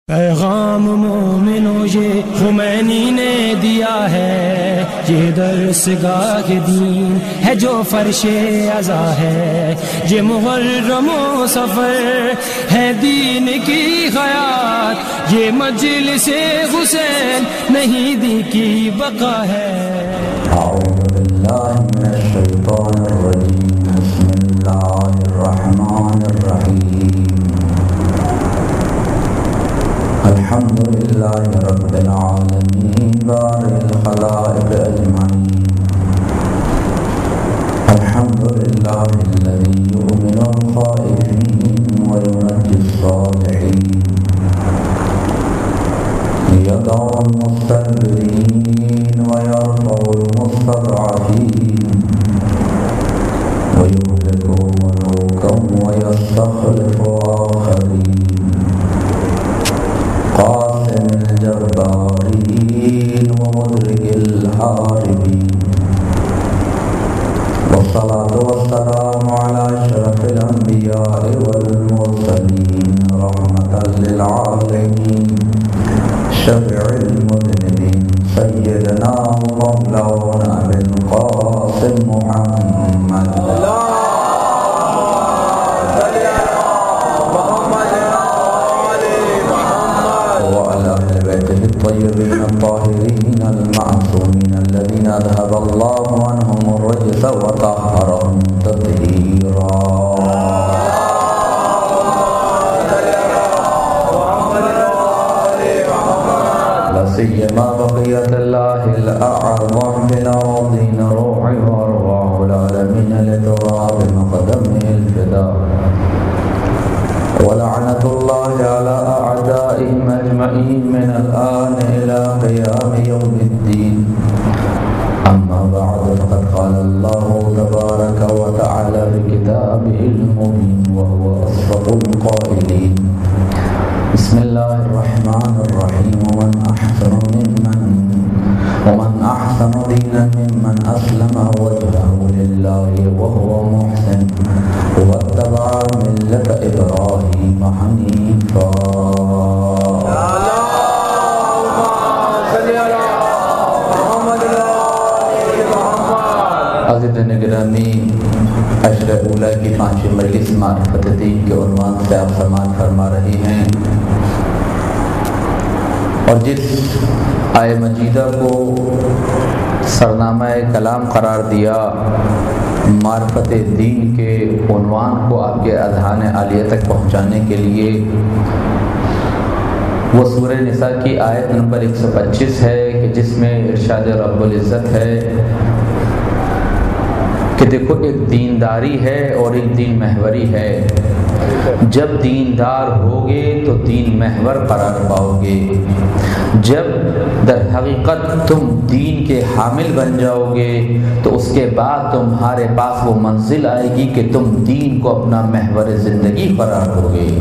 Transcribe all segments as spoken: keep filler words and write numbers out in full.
پیغام مومنوں یہ خمینی نے دیا ہے، یہ درس گاہ دین ہے جو فرش عزا ہے، یہ محرم و سفر ہے دین کی حیات، یہ مجلس حسین نہیں دی کی بقا ہے۔ اعوذ باللہ من الشیطان الرجیم، بسم اللہ الرحمن الرحیم، الحمد للہ رب العالمین بارئ الخلائق اجمعین، الحمد للہ الذی یؤمن الخائفین وینجی الصالحین، یدع المستكبرین ویرفع المستضعفین، ویهلک ملوکا ویستخلف آخرین، قاسم الجبارین ومدرک الحاربین، والصلاة والسلام على اشرف الانبیاء والمرسلین رحمتا للعالمین، شفیع المذنبین سیدنا مولانا بالقاسم محمد الطيبين الطاهرين المعصومين الذين أذهب الله عنهم الرجس وطهرهم تطهيرا، لا سيما بقية الله الأعظم بالأرضين روح وأرواح العالمين لتراب مقدمه الفداء، ولعنة الله على أعدائهم أجمعين من الآن إلى قيام يوم الدين، أما بعد فقد قال الله تبارك وتعالى بكتابه المبين وهو أصدق القائلين، بسم الله الرحمن الرحيم، ومن أحسن ممن ومن أحسن دينا ممن أسلم وجهه لله وهو محسن واتبع ملة إبراهيم حنيفا۔ عزیزان گرامی، عشر اولیٰ کی پانچویں مجلس معرفت دین کے عنوان سے آپ سماعت فرما رہی ہیں، اور جس آیہ مجیدہ کو سرنامہ کلام قرار دیا، معرفت دین کے عنوان کو آپ کے اذہان عالیہ تک پہنچانے کے لیے، وہ سورہ نساء کی آیت نمبر ایک سو پچیس ہے کہ جس میں ارشاد رب العزت ہے کہ دیکھو ایک دینداری ہے اور ایک دین محوری ہے، جب دیندار ہوگے تو دین محور قرار پاؤ گے، جب در حقیقت تم دین کے حامل بن جاؤ گے تو اس کے بعد تمہارے پاس وہ منزل آئے گی کہ تم دین کو اپنا محور زندگی قرار دو گے۔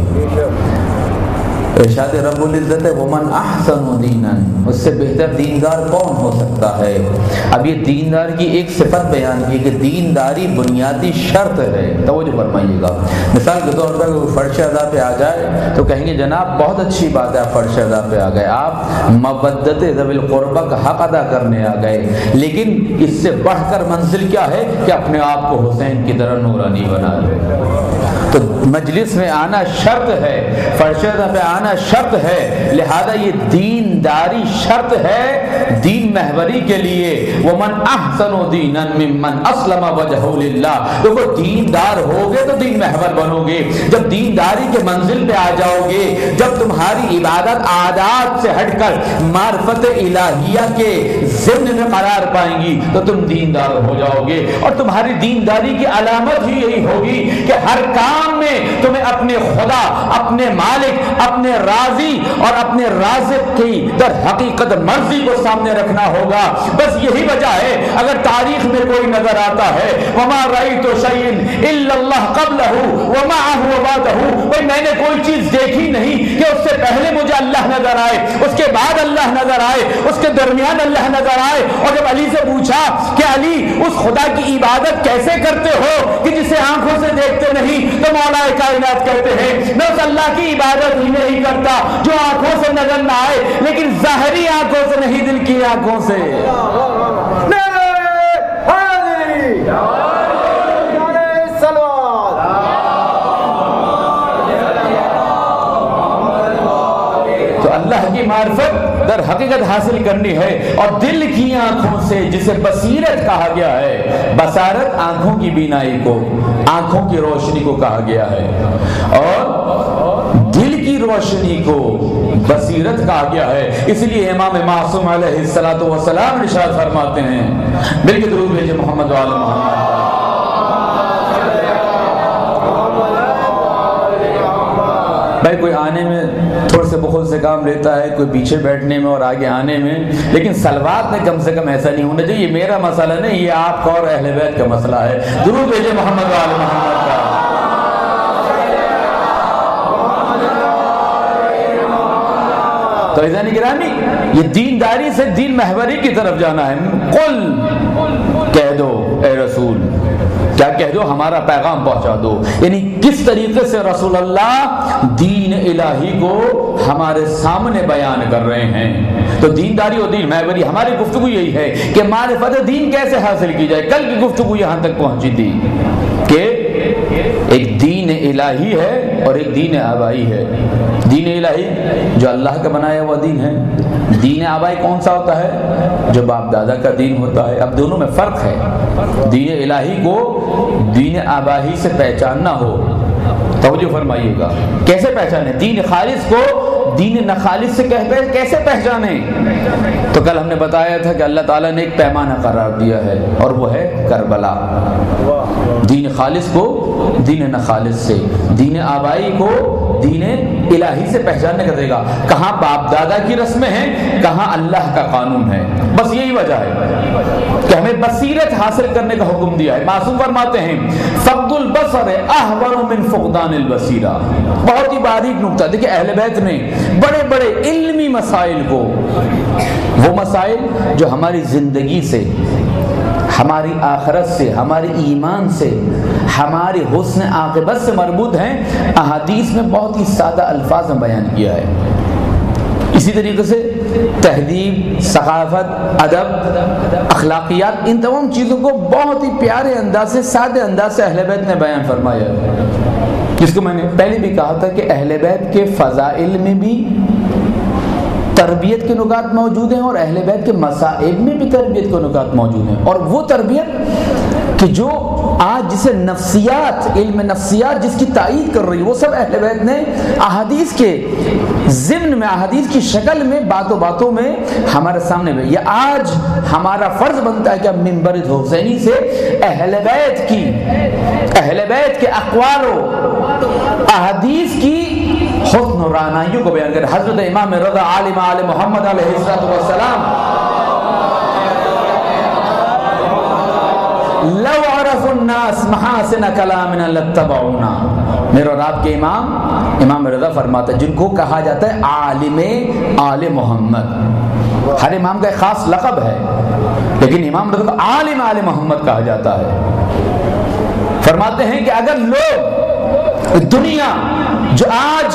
ارشاد رب العزت ہے ومن احسن دینا، اس سے بہتر دیندار کون ہو سکتا ہے؟ اب یہ دیندار کی ایک صفت بیان کی کہ دینداری بنیادی شرط ہے، توجہ فرمائیے گا۔ مثال کے طور پر اگر فرش ادا پہ آ جائے تو کہیں گے جناب بہت اچھی بات ہے آپ فرش ادا پہ آ گئے، آپ مودت ذوی القربہ کا حق ادا کرنے آ گئے، لیکن اس سے بڑھ کر منزل کیا ہے کہ اپنے آپ کو حسین کی طرح نورانی بنا لے۔ تو مجلس میں آنا شرط ہے، فرش ادا پہ آنا شرط ہے، لہذا یہ دینداری شرط ہے دین محوری کے لیے۔ ومن احسن دینا ممن اسلم وجهه للہ، دیکھو دیندار ہوگے تو دین محور بنو گے، جب دینداری کے منزل پہ آ جاؤ گے، جب تمہاری عبادت عادات سے ہٹ کر معرفت الہیہ کے ضمن میں قرار پائیں گی تو تم دیندار ہو جاؤ گے، اور تمہاری دینداری کی علامت ہی یہی ہوگی کہ ہر کام میں تمہیں اپنے خدا، اپنے مالک، اپنے راضی اور اپنے رازق کی در حقیقت مرضی کو سامنے رکھنا ہوگا۔ بس یہی وجہ ہے اگر تاریخ میں کوئی نظر آتا ہے وما رأیت شیئا الا اللہ قبلہ ومعہ وبعدہ، بھئی میں نے کوئی چیز دیکھی نہیں کہ اس سے پہلے مجھے اللہ نظر آئے، اس کے بعد اللہ نظر آئے، اس کے درمیان اللہ نظر آئے۔ اور جب علی سے پوچھا کہ علی اس خدا کی عبادت کیسے کرتے ہو کہ جسے آنکھوں سے دیکھتے نہیں، تو تو مولا کائنات کہتے ہیں میں اس اللہ کی عبادت ہی نہیں کرتا جو آنکھوں سے نظر نہ آئے لیکن ظاہری آنکھوں سے نہیں دل کی آنکھوں سے. تو اللہ کی معرفت در حقیقت حاصل کرنی ہے اور دل کی آنکھوں سے جسے بصیرت کہا گیا ہے. بصارت آنکھوں کی بینائی کو آنکھوں کی روشنی کو کہا گیا ہے اور دل کی روشنی کو بصیرت کہا گیا ہے. اس لیے امام معصوم علیہ الصلوۃ والسلام ارشاد فرماتے ہیں مل کے درود بھیجے محمد وعلی محمد. بھائی کوئی آنے میں تھوڑے سے بخل سے کام لیتا ہے, کوئی پیچھے بیٹھنے میں اور آگے آنے میں, لیکن صلوات میں کم سے کم ایسا نہیں ہونا چاہیے. یہ میرا مسئلہ نہیں, یہ آپ کا اور اہل بیت کا مسئلہ ہے. درود بھیجے محمد وعلی محمد کا. تو عزیزان گرامی, یہ دینداری سے دین محوری کی طرف جانا ہے. قل کہہ دو اے رسول, کیا کہہ دو, ہمارا پیغام پہنچا دو. یعنی کس طریقے سے رسول اللہ دین الہی کو ہمارے سامنے بیان کر رہے ہیں. تو دینداری اور دین محوری ہماری گفتگو یہی ہے کہ معرفت دین کیسے حاصل کی جائے. کل کی گفتگو یہاں تک پہنچی تھی کہ ایک دین الہی ہے اور ایک دین آبائی ہے. دین الہی جو اللہ کا بنایا ہوا دین ہے. دین آبائی کون سا ہوتا ہے؟ جو باپ دادا کا دین ہوتا ہے. اب دونوں میں فرق ہے. دین الہی کو دین آبائی سے پہچاننا ہو, توجہ فرمائیے گا, کیسے پہچانے؟ دین خالص کو دین نخالص سے کیسے پہچانے؟ تو کل ہم نے بتایا تھا کہ اللہ تعالیٰ نے ایک پیمانہ قرار دیا ہے اور وہ ہے کربلا. دین خالص کو دین نخالص سے, دین آبائی کو دین الہی سے پہچاننے کا طریقہ. کہاں باپ دادا کی رسمیں ہیں, کہاں اللہ کا قانون ہے. بس یہی وجہ ہے کہ ہمیں بصیرت حاصل کرنے کا حکم دیا ہے. معصوم فرماتے ہیں فقد البصر احور من فقدان البصیرہ. بہت ہی باریک نکتہ. دیکھیں اہل بیت نے بڑے بڑے علمی مسائل کو, وہ مسائل جو ہماری زندگی سے, ہماری آخرت سے, ہمارے ایمان سے, ہماری حسن عاقبت سے مربوط ہیں, احادیث میں بہت ہی سادہ الفاظ میں بیان کیا ہے. اسی طریقے سے تہذیب, ثقافت, ادب, اخلاقیات, ان تمام چیزوں کو بہت ہی پیارے انداز سے, سادے انداز سے اہل بیت نے بیان فرمایا, جس کو میں نے پہلے بھی کہا تھا کہ اہل بیت کے فضائل میں بھی تربیت کے نکات موجود ہیں اور اہل بیت کے مصائب میں بھی تربیت کے نکات موجود ہیں. اور وہ تربیت کہ جو آج جسے نفسیات, علم نفسیات جس کی تائید کر رہی ہے, وہ سب اہل بیت نے احادیث کے ضمن میں, احادیث کی شکل میں, باتوں باتوں میں ہمارے سامنے میں. یہ آج ہمارا فرض بنتا ہے کہ ہم منبر حسینی سے اہل بیت کی, اہل بیت کے اقوال و احادیث کی حسن و رعنائیوں کو بیان کریں. حضرت امام رضا عالم آل محمد علیہ السلام لو عرف الناس محاسن کلامنا لاتبعونا, میرے اور آپ کے امام امام رضا فرماتے ہیں, جن کو کہا جاتا ہے عالم آل محمد. ہر امام کا ایک خاص لقب ہے, لیکن امام رضا کو عالم آل محمد کہا جاتا ہے. فرماتے ہیں کہ اگر لوگ دنیا جو آج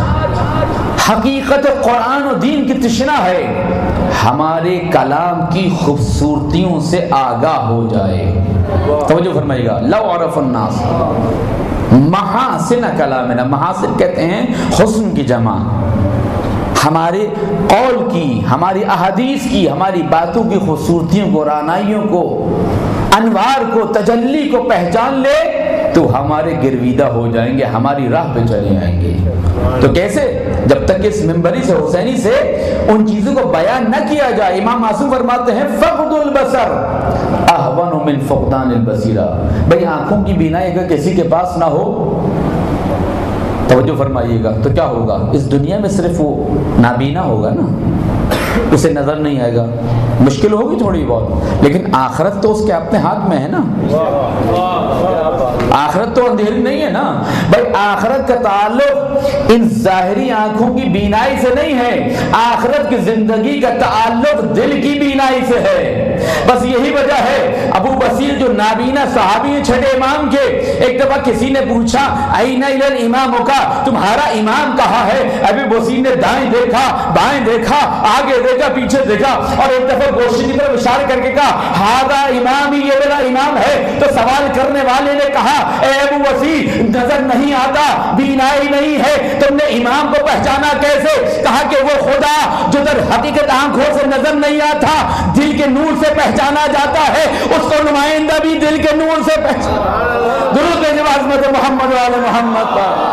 حقیقت قرآن و دین کی تشنا ہے, ہمارے کلام کی خوبصورتیوں سے آگاہ ہو جائے. توجہ فرمائیے گا. لو عرف الناس محاسن کلامنا, محاسن کہتے ہیں حسن کی جمع, ہمارے قول کی, ہماری احادیث کی, ہماری باتوں کی خوبصورتیوں کو, رعنائیوں کو, انوار کو, تجلی کو پہچان لے تو ہمارے گرویدہ ہو جائیں گے, ہماری راہ پہ چلے آئیں گے. تو کیسے؟ جب تک اس منبری سے, حسینی سے ان چیزوں کو بیان نہ کیا جائے. امام معصوم فرماتے ہیں فقد البصر احون من فقدان البصیرہ. بھئی آنکھوں کی بینائی اگر کسی کے پاس نہ ہو, توجہ فرمائیے گا, تو کیا ہوگا؟ اس دنیا میں صرف وہ نابینا ہوگا نا, اسے نظر نہیں آئے گا, مشکل ہوگی تھوڑی بہت, لیکن آخرت تو اس کے اپنے ہاتھ میں ہے نا. آخرت تو اندھیری نہیں ہے نا بھائی، آخرت کا تعلق ان ظاہری آنکھوں کی بینائی سے نہیں ہے، آخرت کی زندگی کا تعلق دل کی بینائی سے ہے۔ بس یہی وجہ ہے ابو بصیر جو نابینا صحابی ہیں چھٹے امام کے، ایک دفعہ کسی نے پوچھا اینا الل امام کا، تمہارا امام کہاں ہے؟ ابو بصیر نے دائیں دیکھا، بائیں دیکھا، آگے دیکھا، پیچھے دیکھا، اور ایک دفعہ گوشت کی طرف اشارہ کر کے کہا ہذا امامی، یہ میرا امام ہے۔ تو سوال کرنے والے نے کہا اے ابو بصیر، نظر نہیں آتا، بینائی نہیں ہے، تم نے امام کو پہچانا کیسے؟ کہا کہ وہ خدا جو در حقیقت آنکھوں سے نظر نہیں آتا، دل کے نور سے پہچانا جاتا ہے، اس کو نمائندہ بھی دل کے نور سے پہچانا۔ درود بھیجو عظمت محمد وعلی محمد پر۔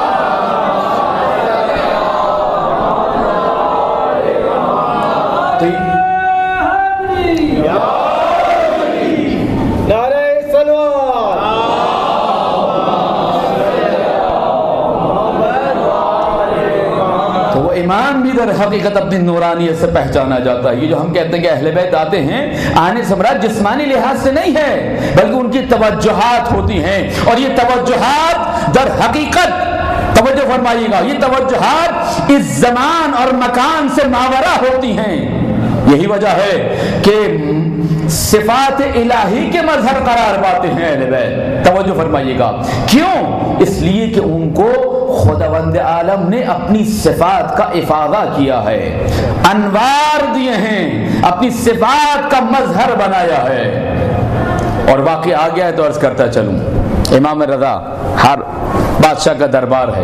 ایمان بھی در حقیقت اپنی نورانیت سے پہچانا جاتا ہے۔ یہ جو ہم کہتے ہیں کہ اہل بیت آتے ہیں، آنے سے مراد جسمانی لحاظ سے نہیں ہے، بلکہ ان کی توجہات ہوتی ہیں، اور یہ توجہات در حقیقت، توجہ فرمائیے گا، یہ توجہات اس زمان اور مکان سے ماورا ہوتی ہیں۔ یہی وجہ ہے کہ صفات الہی کے مظہر قرار پاتے ہیں اہل بیت۔ توجہ فرمائیے گا، کیوں؟ اس لیے کہ ان کو خداوند عالم نے اپنی صفات کا افاضہ کیا ہے، انوار دیے ہیں، اپنی صفات کا مظہر بنایا ہے۔ اور واقعہ آ گیا ہے تو عرض کرتا چلوں، امام رضا ہر بادشاہ کا دربار ہے،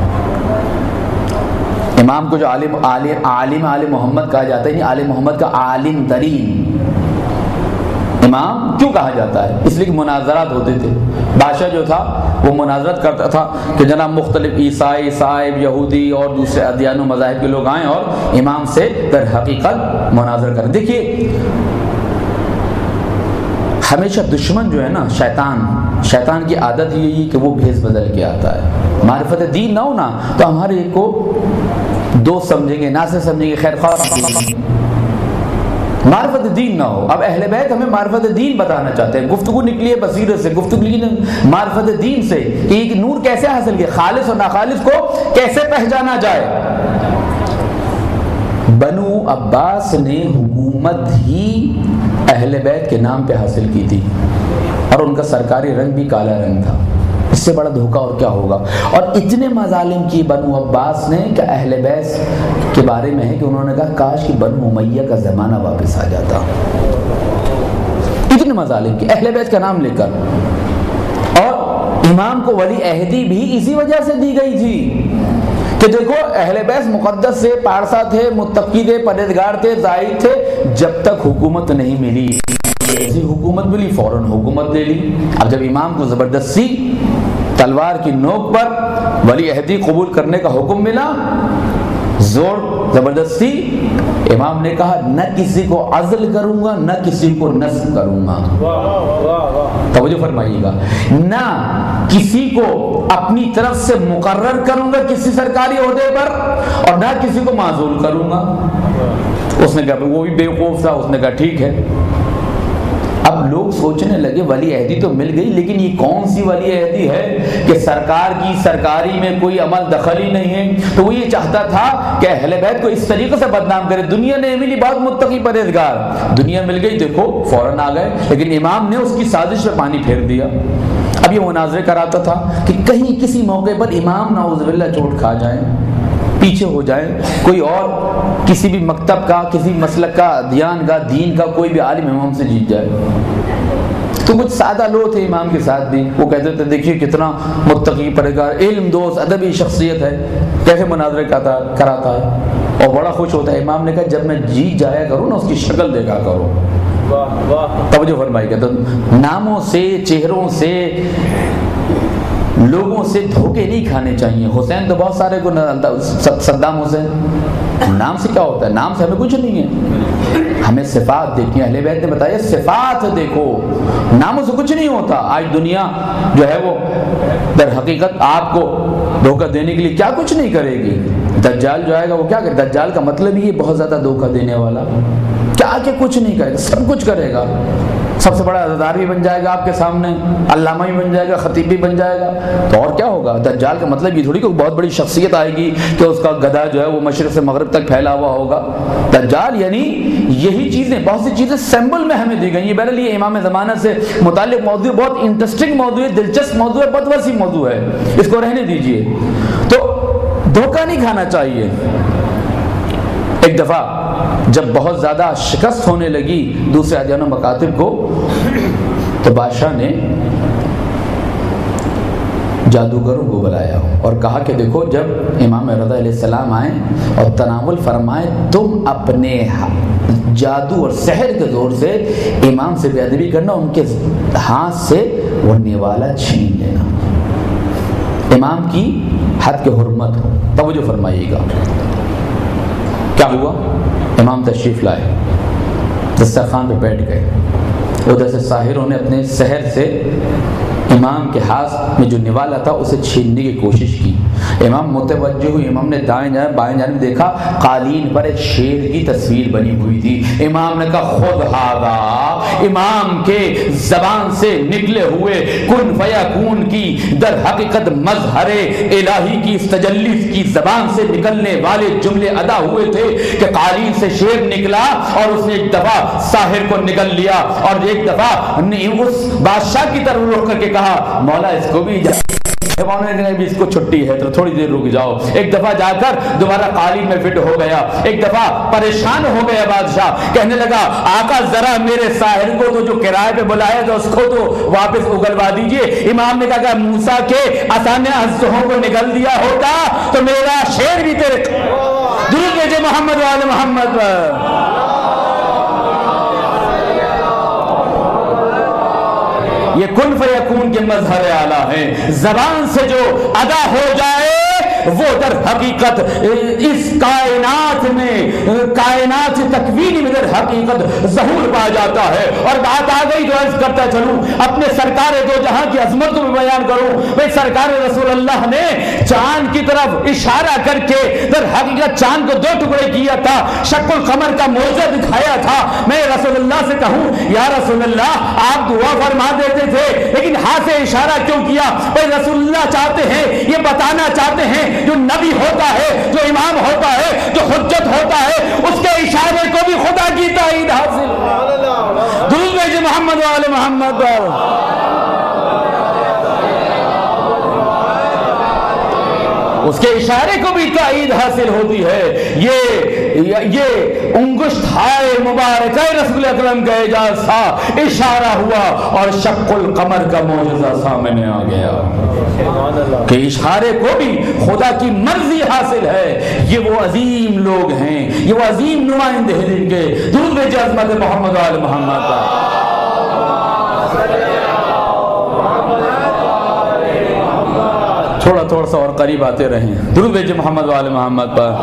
امام کو جو عالم عالم عالم عالم محمد کہا جاتا ہے، نہیں عالم محمد کا عالم ترین امام کیوں کہا جاتا ہے؟ اس لیے کہ مناظرات ہوتے تھے، بادشاہ جو تھا وہ مناظرت کرتا تھا کہ جناب مختلف عیسائی، صاحب، یہودی اور دوسرے ادیان و مذاہب کے لوگ آئیں اور امام سے در حقیقت مناظر کریں۔ دیکھیے ہمیشہ دشمن جو ہے نا، شیطان شیطان کی عادت یہی ہے کہ وہ بھیس بدل کے آتا ہے۔ معرفت دین نہ ہونا تو ہمارے کو دوست سمجھیں گے، ناصر سمجھیں گے، خیر خواہ، معرفت دین نہ ہو۔ اب اہل بیت ہمیں معرفت دین بتانا چاہتے ہیں، گفتگو نکلی ہے بصیرت سے، گفتگو نکلی ہے معرفت دین سے، کہ ایک نور کیسے حاصل کیا، خالص اور ناخالص کو کیسے پہچانا جائے۔ بنو عباس نے حکومت ہی اہل بیت کے نام پہ حاصل کی تھی، اور ان کا سرکاری رنگ بھی کالا رنگ تھا۔ اس سے بڑا دھوکہ اور کیا ہوگا؟ اور اتنے مظالم کی بنو عباس نے کہ اہل بیت کے بارے میں ہے کہ انہوں نے کہا کاش کہ بنو امیہ کا زمانہ واپس آ جاتا۔ اتنے مظالم کی اہل بیت کا نام لے کر، اور امام کو ولی عہدی بھی اسی وجہ سے دی گئی تھی کہ دیکھو اہل بیت مقدس سے، پارسا تھے، متقی تھے، پرہیزگار تھے، زاہد تھے، جب تک حکومت نہیں ملی، ایسی حکومت ملی فوراً حکومت لے لی۔ اب جب امام کو زبردستی تلوار کی نوک پر ولی عہدی قبول کرنے کا حکم ملا، زور زبردستی، امام نے کہا نہ کسی کو عزل کروں گا، نہ کسی کو نصب کروں گا۔ توجہ فرمائیے گا، نہ کسی کو اپنی طرف سے مقرر کروں گا کسی سرکاری عہدے پر، اور نہ کسی کو معزول کروں گا۔ اس نے کہا وہ بھی بیوقوف تھا، اس نے کہا ٹھیک ہے۔ اب لوگ سوچنے لگے ولی عہدی تو مل گئی، لیکن یہ کون سی ولی عہدی ہے کہ سرکار کی سرکاری میں کوئی عمل دخل ہی نہیں ہے؟ تو وہ یہ چاہتا تھا کہ اہل بیت کو اس طریقے سے بدنام کرے۔ دنیا نے ملی بہت متقی پرہیزگار، دنیا مل گئی، دیکھو فوراً آ گئے، لیکن امام نے اس کی سازش پہ پانی پھیر دیا۔ اب یہ مناظرے کراتا تھا کہ کہیں کسی موقع پر امام نعوذ باللہ چوٹ کھا جائیں، پیچھے ہو جائیں، کوئی اور کسی بھی مکتب کا، کسی مسلک کا، دیان کا، دین کا کوئی بھی عالم امام سے جیت جائے۔ تو کچھ سادہ لوگ تھے امام کے ساتھ بھی، وہ کہتے تھے دیکھیے کتنا متقی پرہیزگار، علم دوست، ادبی شخصیت ہے، کیسے مناظرے کراتا ہے، اور بڑا خوش ہوتا ہے۔ امام نے کہا جب میں جیت جایا کروں نا اس کی شکل دیکھا کرو۔ توجہ فرمائی گا، تو ناموں سے، چہروں سے، لوگوں سے دھوکے نہیں کھانے چاہیے۔ حسین تو بہت سارے کو، صدام حسین، نام سے کیا ہوتا ہے؟ نام سے ہمیں کچھ نہیں ہے، ہمیں صفات دیکھیں۔ اہل بیت نے بتایا صفات دیکھو، ناموں سے کچھ نہیں ہوتا۔ آج دنیا جو ہے وہ در حقیقت آپ کو دھوکہ دینے کے لیے کیا کچھ نہیں کرے گی۔ دجال جو آئے گا وہ کیا کرے؟ دجال کا مطلب ہی بہت زیادہ دھوکہ دینے والا، کیا کہ کچھ نہیں کرے گا، سب کچھ کرے گا۔ سب سے بڑا عزادار بھی بن جائے گا آپ کے سامنے، علامہ بھی بن جائے گا، خطیب بھی بن جائے گا، تو اور کیا ہوگا؟ دجال کا مطلب یہ تھوڑی کہ بہت بڑی شخصیت آئے گی کہ اس کا گدھا جو ہے وہ مشرق سے مغرب تک پھیلا ہوا ہوگا۔ دجال یعنی یہی چیزیں، بہت سی چیزیں سمبل میں ہمیں دی گئی ہیں۔ بہرحال یہ امام زمانہ سے متعلق موضوع بہت انٹرسٹنگ موضوع ہے، دلچسپ موضوع ہے، بہت وسیع موضوع ہے، اس کو رہنے دیجئے۔ تو دھوکہ نہیں کھانا چاہیے۔ ایک دفعہ جب بہت زیادہ شکست ہونے لگی دوسرے ادیان و مکاتب کو، تو بادشاہ نے جادوگروں کو بلایا اور کہا کہ دیکھو جب امام رضا علیہ السلام آئیں اور تناول فرمائیں، تم اپنے جادو اور سحر کے زور سے امام سے بے ادبی کرنا، ان کے ہاتھ سے وہ نوالا چھین لینا، امام کی حد کے حرمت ہو۔ توجہ فرمائیے گا کیا ہوا؟ امام تشریف لائے، دسترخوان پہ بیٹھ گئے، ادھر سے ساحروں نے اپنے سحر سے امام کے ہاتھ میں جو نوالا تھا اسے چھیننے کی کوشش کی۔ امام متوجہ ہوئے، امام نے دائیں جانب بائیں جانب دیکھا، قالین پر ایک شیر کی تصویر بنی ہوئی تھی۔ امام نے کہا خود ہاذا، امام کے زبان سے نکلے ہوئے کن فیکون کی در حقیقت مظہر الہی کی اس تجلی کی زبان سے نکلنے والے جملے ادا ہوئے تھے کہ قالین سے شیر نکلا اور اس نے ایک دفعہ ساحر کو نگل لیا اور ایک دفعہ اس بادشاہ کی طرف رخ کر کے کہا مولا اس کو بھی بھی اس کو چھٹی ہے تو تھوڑی دیر رک جاؤ۔ ایک دفعہ جا کر دوبارہ قالین میں فٹ ہو گیا، ایک دفعہ پریشان ہو گیا بادشاہ، کہنے لگا آقا ذرا میرے ساحر کو تو جو کرائے پہ بلایا تو اس کو تو واپس اگلوا دیجئے۔ امام نے کہا کہ موسیٰ کے آسانے ازدہوں کو نگل دیا ہوتا تو میرا شیر بھی تیرے درود بھیجے محمد وآل محمد پر۔ یہ کن فیکون کے مظہر اعلیٰ ہیں، زبان سے جو ادا ہو جائے وہ در حقیقت اس کائنات میں کائنات تکوینی میں در حقیقت ظہور پا جاتا ہے۔ اور بات آ گئی تو عرض کرتا چلوں، اپنے سرکار دو جہاں کی عظمت کو بیان کروں۔ بھئی سرکار رسول اللہ نے چاند کی طرف اشارہ کر کے در حقیقت چاند کو دو ٹکڑے کیا تھا، شق القمر کا موضوع دکھایا تھا۔ میں رسول اللہ سے کہوں یا رسول اللہ آپ دعا فرما دیتے تھے لیکن ہاتھ سے اشارہ کیوں کیا؟ بھئی رسول اللہ چاہتے ہیں، یہ بتانا چاہتے ہیں جو نبی ہوتا ہے، جو امام ہوتا ہے، جو حجت ہوتا ہے، اس کے اشارے کو بھی خدا کی تائید حاصل۔ درود بھیجے محمد وآل محمد پر۔ اس کے اشارے کو بھی تائید حاصل ہوتی ہے۔ یہ یہ انگشت ہائے مبارکہ رسول اکرم کا اعجاز تھا، اشارہ ہوا اور شق القمر کا معجزہ سامنے آ گیا کہ اشارے کو بھی خدا کی مرضی حاصل ہے۔ یہ وہ عظیم لوگ ہیں، یہ وہ عظیم نمائندے ہیں جن کے درود بھیجے عظمت محمد وآل محمد کا۔ تھوڑا تھوڑا سا اور قریب آتے رہیں، درود بھیجے محمد وآل محمد پر۔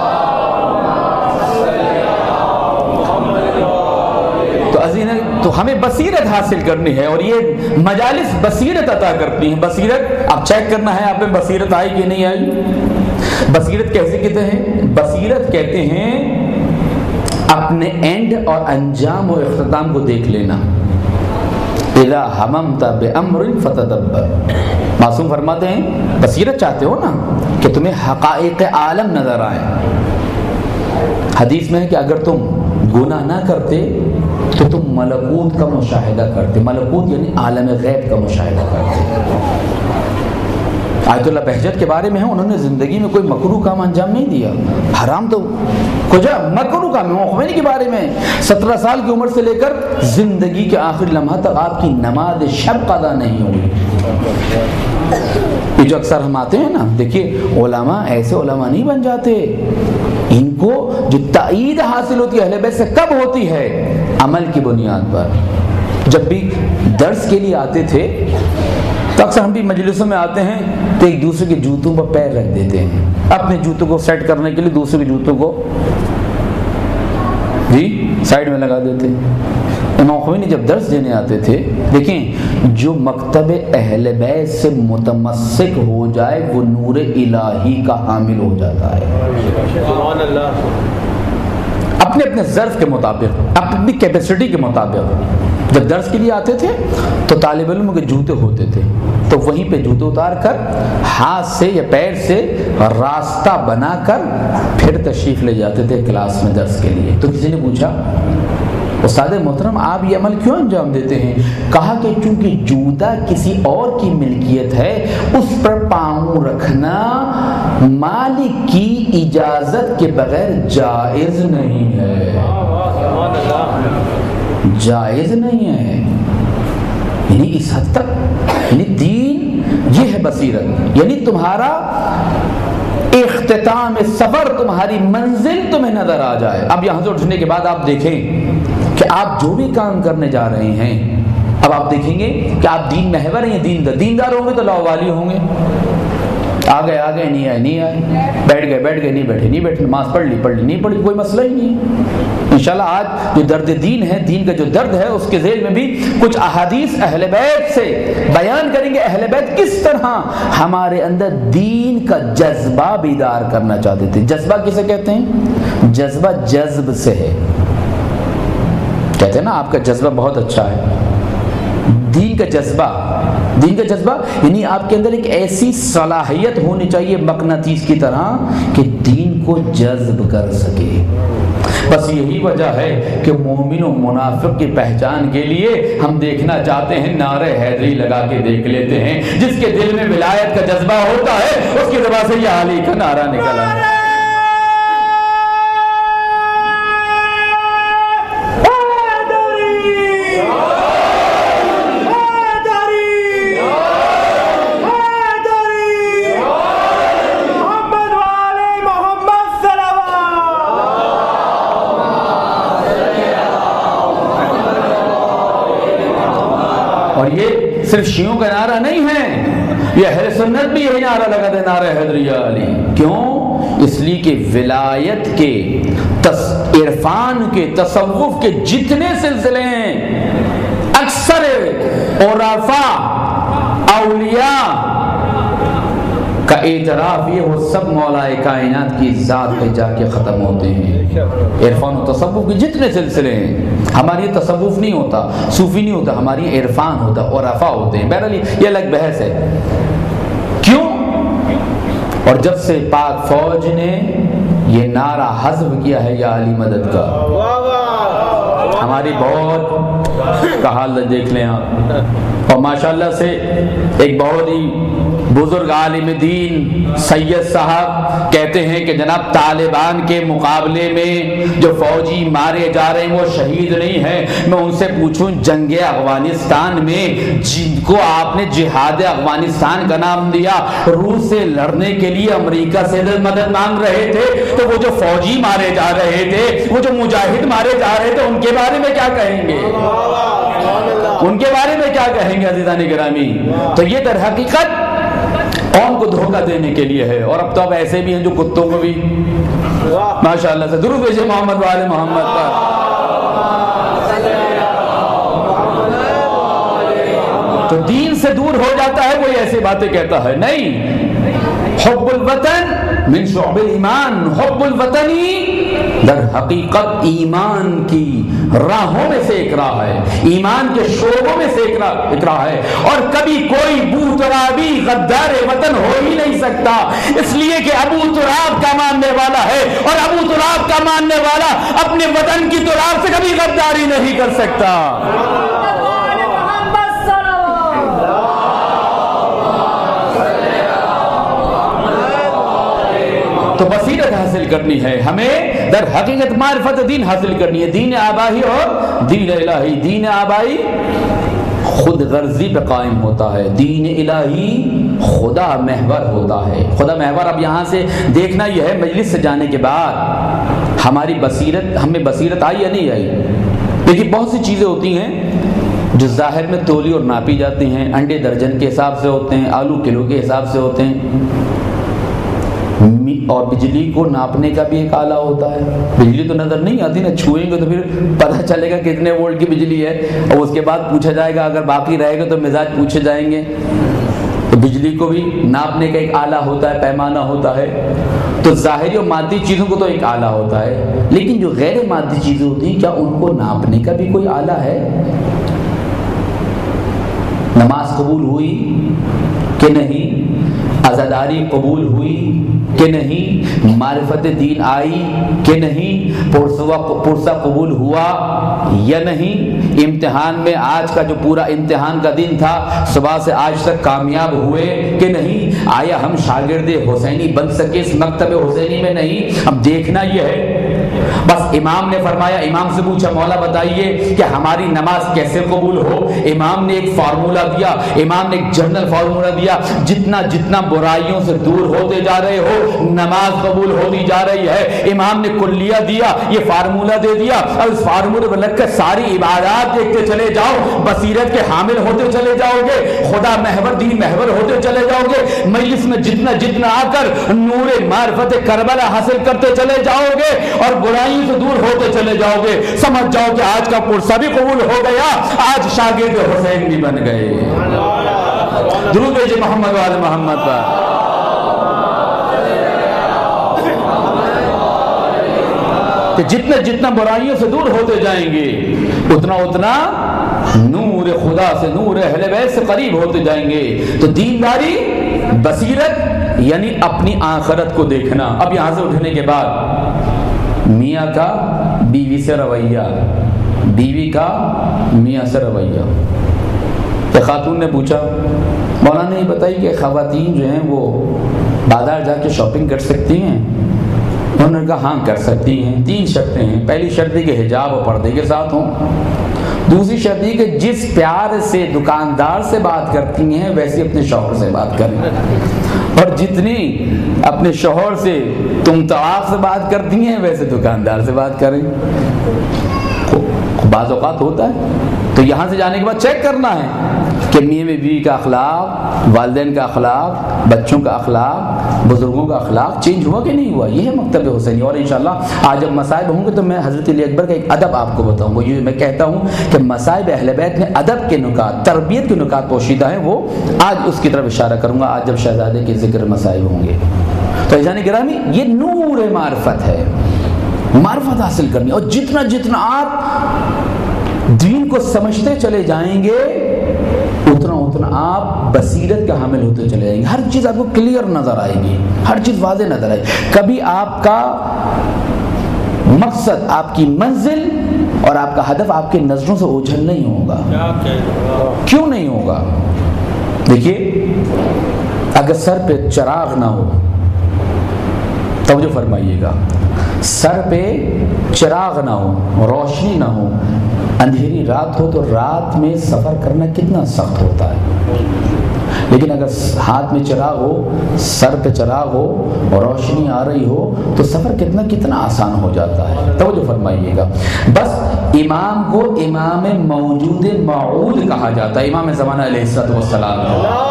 تو عزیز تو ہمیں بصیرت حاصل کرنی ہے اور یہ مجالس بصیرت عطا کرتی ہیں۔ بصیرت اب چیک کرنا ہے آپ میں بصیرت آئی کہ نہیں آئی۔ بصیرت کیسے کہتے ہیں؟ بصیرت کہتے ہیں اپنے اینڈ اور انجام و اختتام کو دیکھ لینا۔ اذا حممت بامر فتدبر، معصوم فرماتے ہیں بصیرت چاہتے ہو نا کہ تمہیں حقائق عالم نظر آئیں۔ حدیث میں ہے کہ اگر تم گناہ نہ کرتے تو تم ملکوت کا مشاہدہ کرتے، ملکوت یعنی عالم غیب کا مشاہدہ کرتے۔ آیت اللہ بہجت کے بارے میں ہے، انہوں نے زندگی میں کوئی مکروہ کام انجام نہیں دیا، حرام تو کجا مکروہ کام ہے۔ خمینی کے بارے میں سترہ سال کی عمر سے لے کر زندگی کے آخری لمحہ تک آپ کی نماز شب قضا نہیں ہوئی۔ یہ جو اکثر ہم آتے ہیں نا، دیکھیے علماء ایسے علماء نہیں بن جاتے، ان کو جو تائید حاصل ہوتی ہے اہل بیت سے کب ہوتی ہے؟ عمل کی بنیاد پر۔ جب بھی درس کے لیے آتے تھے تو اکثر ہم بھی مجلسوں میں آتے ہیں تو ایک دوسرے کے جوتوں پر پیر رکھ دیتے ہیں، اپنے جوتوں کو سیٹ کرنے کے لیے دوسرے کے جوتوں کو جی سائڈ میں لگا دیتے ہیں۔ امام خمینی جب درس دینے آتے تھے، دیکھیں جو مکتب اہل بیت سے متمسک ہو جائے وہ نور الہی کا حامل ہو جاتا ہے۔ سبحان اللہ۔ اپنے اپنے ظرف کے مطابق، اپنی کیپیسٹی کے مطابق جب درس کے لیے آتے تھے تو طالب علم کے جوتے ہوتے تھے، تو وہیں پہ جوتے اتار کر ہاتھ سے یا پیر سے راستہ بنا کر پھر تشریف لے جاتے تھے کلاس میں درس کے لیے۔ تو کسی نے پوچھا استاد محترم آپ یہ عمل کیوں انجام دیتے ہیں؟ کہا کہ چونکہ جوتا کسی اور کی ملکیت ہے، اس پر پاؤں رکھنا مالک کی اجازت کے بغیر جائز نہیں ہے، جائز نہیں ہے۔ یعنی اس حد تک یعنی دین یہ ہے بصیرت، یعنی تمہارا اختتام سفر، تمہاری منزل تمہیں نظر آ جائے۔ اب یہاں سے اٹھنے کے بعد آپ دیکھیں کہ آپ جو بھی کام کرنے جا رہے ہیں، اب آپ دیکھیں گے کہ آپ دین محور ہیں یا دیندار دیندار ہوں گے تو لاوالی ہوں گے، آ گئے آ گئے، نہیں آئے نہیں آئے، بیٹھ گئے بیٹھ گئے، نہیں بیٹھے نہیں بیٹھے، نماز پڑھ لی پڑھ لی نہیں پڑھی، کوئی مسئلہ ہی نہیں ہے۔ انشاءاللہ آج جو درد دین ہے، دین کا جو درد ہے، اس کے ذیل میں بھی کچھ احادیث اہل بیت سے بیان کریں گے، اہل بیت کس طرح ہمارے اندر دین کا جذبہ بیدار کرنا چاہتے تھے۔ جذبہ کسے کہتے ہیں؟ جذبہ جذب سے ہے، کہتے ہیں نا آپ کا جذبہ بہت اچھا ہے۔ دین کا جذبہ، دین کا جذبہ یعنی آپ کے اندر ایک ایسی صلاحیت ہونی چاہیے مقناطیس کی طرح کہ دین کو جذب کر سکے۔ بس یہی وجہ ہے کہ مومن و منافق کی پہچان کے لیے ہم دیکھنا چاہتے ہیں، نعرہ حیدری لگا کے دیکھ لیتے ہیں۔ جس کے دل میں ولایت کا جذبہ ہوتا ہے اس کی زبان سے یہ علی کا نعرہ نکلا ہے۔ اور یہ صرف شیعوں کا نعرہ نہیں ہے، یہ اہل سنت بھی یہی نعرہ لگاتے ہیں، نعرہ حیدری علی۔ کیوں؟ اس لیے کہ ولایت کے، عرفان کے، تصوف کے جتنے سلسلے ہیں، اکثر عرفاء اولیاء کا اعتراف یہ وہ سب مولا کائنات کی ذات پہ جا کے ختم ہوتے ہیں۔ عرفان و تصوف کے جتنے سلسلے ہیں، ہماری تصوف نہیں ہوتا، صوفی نہیں ہوتا، ہماری عرفان ہوتا، عرفاء ہوتے ہیں۔ بہرحال یہ الگ بحث ہے۔ کیوں؟ اور جب سے پاک فوج نے یہ نعرہ حذف کیا ہے یا علی مدد کا، ہماری بہت کا حال دیکھ لیں آپ۔ اور ماشاءاللہ سے ایک بہت ہی بزرگ عالم دین سید صاحب کہتے ہیں کہ جناب طالبان کے مقابلے میں جو فوجی مارے جا رہے ہیں وہ شہید نہیں ہیں۔ میں ان سے پوچھوں جنگ افغانستان میں جن کو آپ نے جہاد افغانستان کا نام دیا، روس سے لڑنے کے لیے امریکہ سے مدد مانگ رہے تھے، تو وہ جو فوجی مارے جا رہے تھے، وہ جو مجاہد مارے جا رہے تھے، ان کے بارے میں کیا کہیں گے؟ ان کے بارے میں کیا کہیں گے عزیزان گرامی؟ تو یہ در حقیقت قوم کو دھوکہ دینے کے لیے ہے۔ اور اب تو اب ایسے بھی ہیں جو کتوں کو بھی ماشاءاللہ سے درود بھیجے محمد والے محمد پر۔ تو دین سے دور ہو جاتا ہے، کوئی ایسی باتیں کہتا ہے نہیں۔ حب الوطن من شعب الایمان، حب الوطنی در حقیقت ایمان کی راہوں میں سے ایک راہ ہے، ایمان کے شعبوں میں سے ایک راہ, ایک راہ ہے، اور کبھی کوئی ابو ترابی غدار وطن ہو ہی نہیں سکتا، اس لیے کہ ابو تراب کا ماننے والا ہے، اور ابو تراب کا ماننے والا اپنے وطن کی تراب سے کبھی غداری نہیں کر سکتا۔ تو بصیرت حاصل کرنی ہے ہمیں، در حقیقت معرفت دین حاصل کرنی ہے، دین آبائی اور دین الہی۔ دین آبائی خود غرضی پہ قائم ہوتا ہے، دین الہی خدا محور ہوتا ہے۔ خدا محور اب یہاں سے دیکھنا یہ ہے، مجلس سے جانے کے بعد ہماری بصیرت، ہمیں بصیرت آئی یا نہیں آئی؟ دیکھیے بہت سی چیزیں ہوتی ہیں جو ظاہر میں تولی اور ناپی جاتی ہیں، انڈے درجن کے حساب سے ہوتے ہیں، آلو کلو کے حساب سے ہوتے ہیں، اور بجلی کو ناپنے کا بھی ایک آلہ ہوتا ہے۔ بجلی تو نظر نہیں آتی نا، چھوئیں گے تو پھر پتہ چلے گا کتنے وولٹ کی بجلی ہے، اور اس کے بعد پوچھا جائے گا، اگر باقی رہے گا تو مزاج پوچھے جائیں گے۔ تو بجلی کو بھی ناپنے کا ایک آلہ ہوتا ہے، پیمانہ ہوتا ہے۔ تو ظاہری اور مادی چیزوں کو تو ایک آلہ ہوتا ہے، لیکن جو غیر مادی چیزیں ہوتی ہیں کیا ان کو ناپنے کا بھی کوئی آلہ ہے؟ نماز قبول ہوئی کہ نہیں؟ عزاداری قبول ہوئی کہ نہیں؟ معرفت دین آئی کہ نہیں؟ پرسہ قبول ہوا یا نہیں؟ امتحان میں آج کا جو پورا امتحان کا دن تھا صبح سے آج تک کامیاب ہوئے کہ نہیں؟ آیا ہم شاگرد حسینی بن سکے اس مکتب حسینی میں؟ نہیں۔ اب دیکھنا یہ ہے، بس امام نے فرمایا، امام سے پوچھا مولا بتائیے کہ ہماری نماز کیسے قبول ہو؟ امام نے ایک فارمولہ دیا، امام نے ایک جنرل فارمولہ دیا، جتنا جتنا برائیوں سے دور ہوتے جا رہے ہو نماز قبول ہوتی جا رہی ہے۔ امام نے کلیہ دیا، یہ فارمولہ دے دیا، اور اس فارمولے پر لگ کر ساری عبادات دیکھتے چلے جاؤ، بصیرت کے حامل ہوتے چلے جاؤ گے، خدا محور دین محور ہوتے چلے جاؤ گے، مجلس میں جتنا جتنا آ کر نور معرفت کربلا حاصل کرتے چلے جاؤ گے اور برائیوں سے دور ہوتے چلے جاؤ گے۔ سمجھ جاؤ کہ آج کا پرسہ بھی قبول ہو گیا، آج شاگرد حسین بھی بن گئے۔ درود بھیجے محمد وآل محمد پر۔ کہ جتنا جتنا برائیوں سے دور ہوتے جائیں گے اتنا اتنا نور خدا سے، نور اہل بیت سے قریب ہوتے جائیں گے۔ تو دینداری، بصیرت یعنی اپنی آخرت کو دیکھنا۔ اب یہاں سے اٹھنے کے بعد میاں کا بیوی سے رویہ، بیوی کا میاں سے رویہ۔ تو خاتون نے پوچھا مولانا نے یہ بتائی کہ خواتین جو ہیں وہ بازار جا کے شاپنگ کر سکتی ہیں؟ انہوں نے کہا ہاں کر سکتی ہیں۔ تین شرطیں ہیں، پہلی شرط ہے کہ حجاب و پردے کے ساتھ ہوں، دوسری شرط یہ کہ جس پیار سے دکاندار سے بات کرتی ہیں ویسے اپنے شوہر سے بات کریں، اور جتنی اپنے شوہر سے تم طلاق سے بات کرتی ہیں ویسے دکاندار سے بات کریں۔ بعض اوقات ہوتا ہے تو یہاں سے جانے کے بعد چیک کرنا ہے کہ میاں بیوی کا اخلاق، والدین کا اخلاق، بچوں کا اخلاق، بزرگوں کا اخلاق چینج ہوا کہ نہیں ہوا۔ یہ ہے مکتب حسینی۔ اور انشاءاللہ آج جب مصائب ہوں گے تو میں حضرت علی اکبر کا ایک ادب آپ کو بتاؤں گا۔ یہ میں کہتا ہوں کہ مصائب اہل بیت میں ادب کے نکات، تربیت کے نکات پوشیدہ ہیں، وہ آج اس کی طرف اشارہ کروں گا آج جب شہزادے کے ذکر مصائب ہوں گے۔ تو عزیزان گرامی، یہ نور معرفت ہے، معرفت حاصل کرنی، اور جتنا جتنا آپ دین کو سمجھتے چلے جائیں گے اتنا اتنا آپ بصیرت کا حامل ہوتے چلے جائیں گے۔ ہر چیز آپ کو کلیئر نظر آئے گی، ہر چیز واضح نظر آئے گی۔ کبھی آپ کا مقصد، آپ کی منزل اور آپ کا ہدف آپ کے نظروں سے اوجھل نہیں ہوگا۔ کیوں نہیں ہوگا؟ دیکھیے، اگر سر پہ چراغ نہ ہو، توجہ فرمائیے گا، سر پہ چراغ نہ ہو، روشنی نہ ہو، اندھیری رات ہو، تو رات میں سفر کرنا کتنا سخت ہوتا ہے۔ لیکن اگر ہاتھ میں چراغ ہو، سر پہ چراغ ہو اور روشنی آ رہی ہو تو سفر کتنا کتنا آسان ہو جاتا ہے۔ توجہ فرمائیے گا۔ بس امام کو امام موجود موعود کہا جاتا ہے، امام زمانہ علیہ الصلوۃ والسلام کو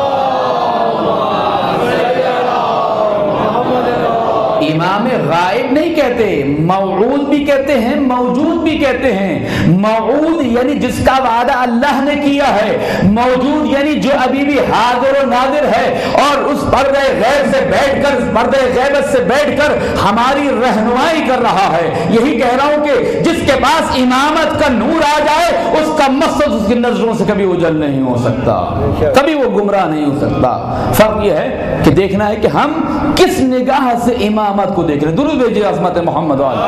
امام غائب نہیں کہتے، موعود بھی کہتے ہیں، موجود بھی کہتے ہیں۔ موعود یعنی جس کا وعدہ اللہ نے کیا ہے، موجود یعنی جو ابھی بھی حاضر و ناظر ہے اور اس پردہ غیب سے بیٹھ کر، پردہ غیبت سے بیٹھ کر ہماری رہنمائی کر رہا ہے۔ یہی کہہ رہا ہوں کہ جس کے پاس امامت کا نور آ جائے اس کا مقصد اس کی نظروں سے کبھی اجل نہیں ہو سکتا، کبھی وہ گمراہ نہیں ہو سکتا۔ فرق یہ ہے کہ دیکھنا ہے کہ ہم کس نگاہ سے امامت کو دیکھ رہے ہیں۔ درود بھیجیے عظمت محمد والا۔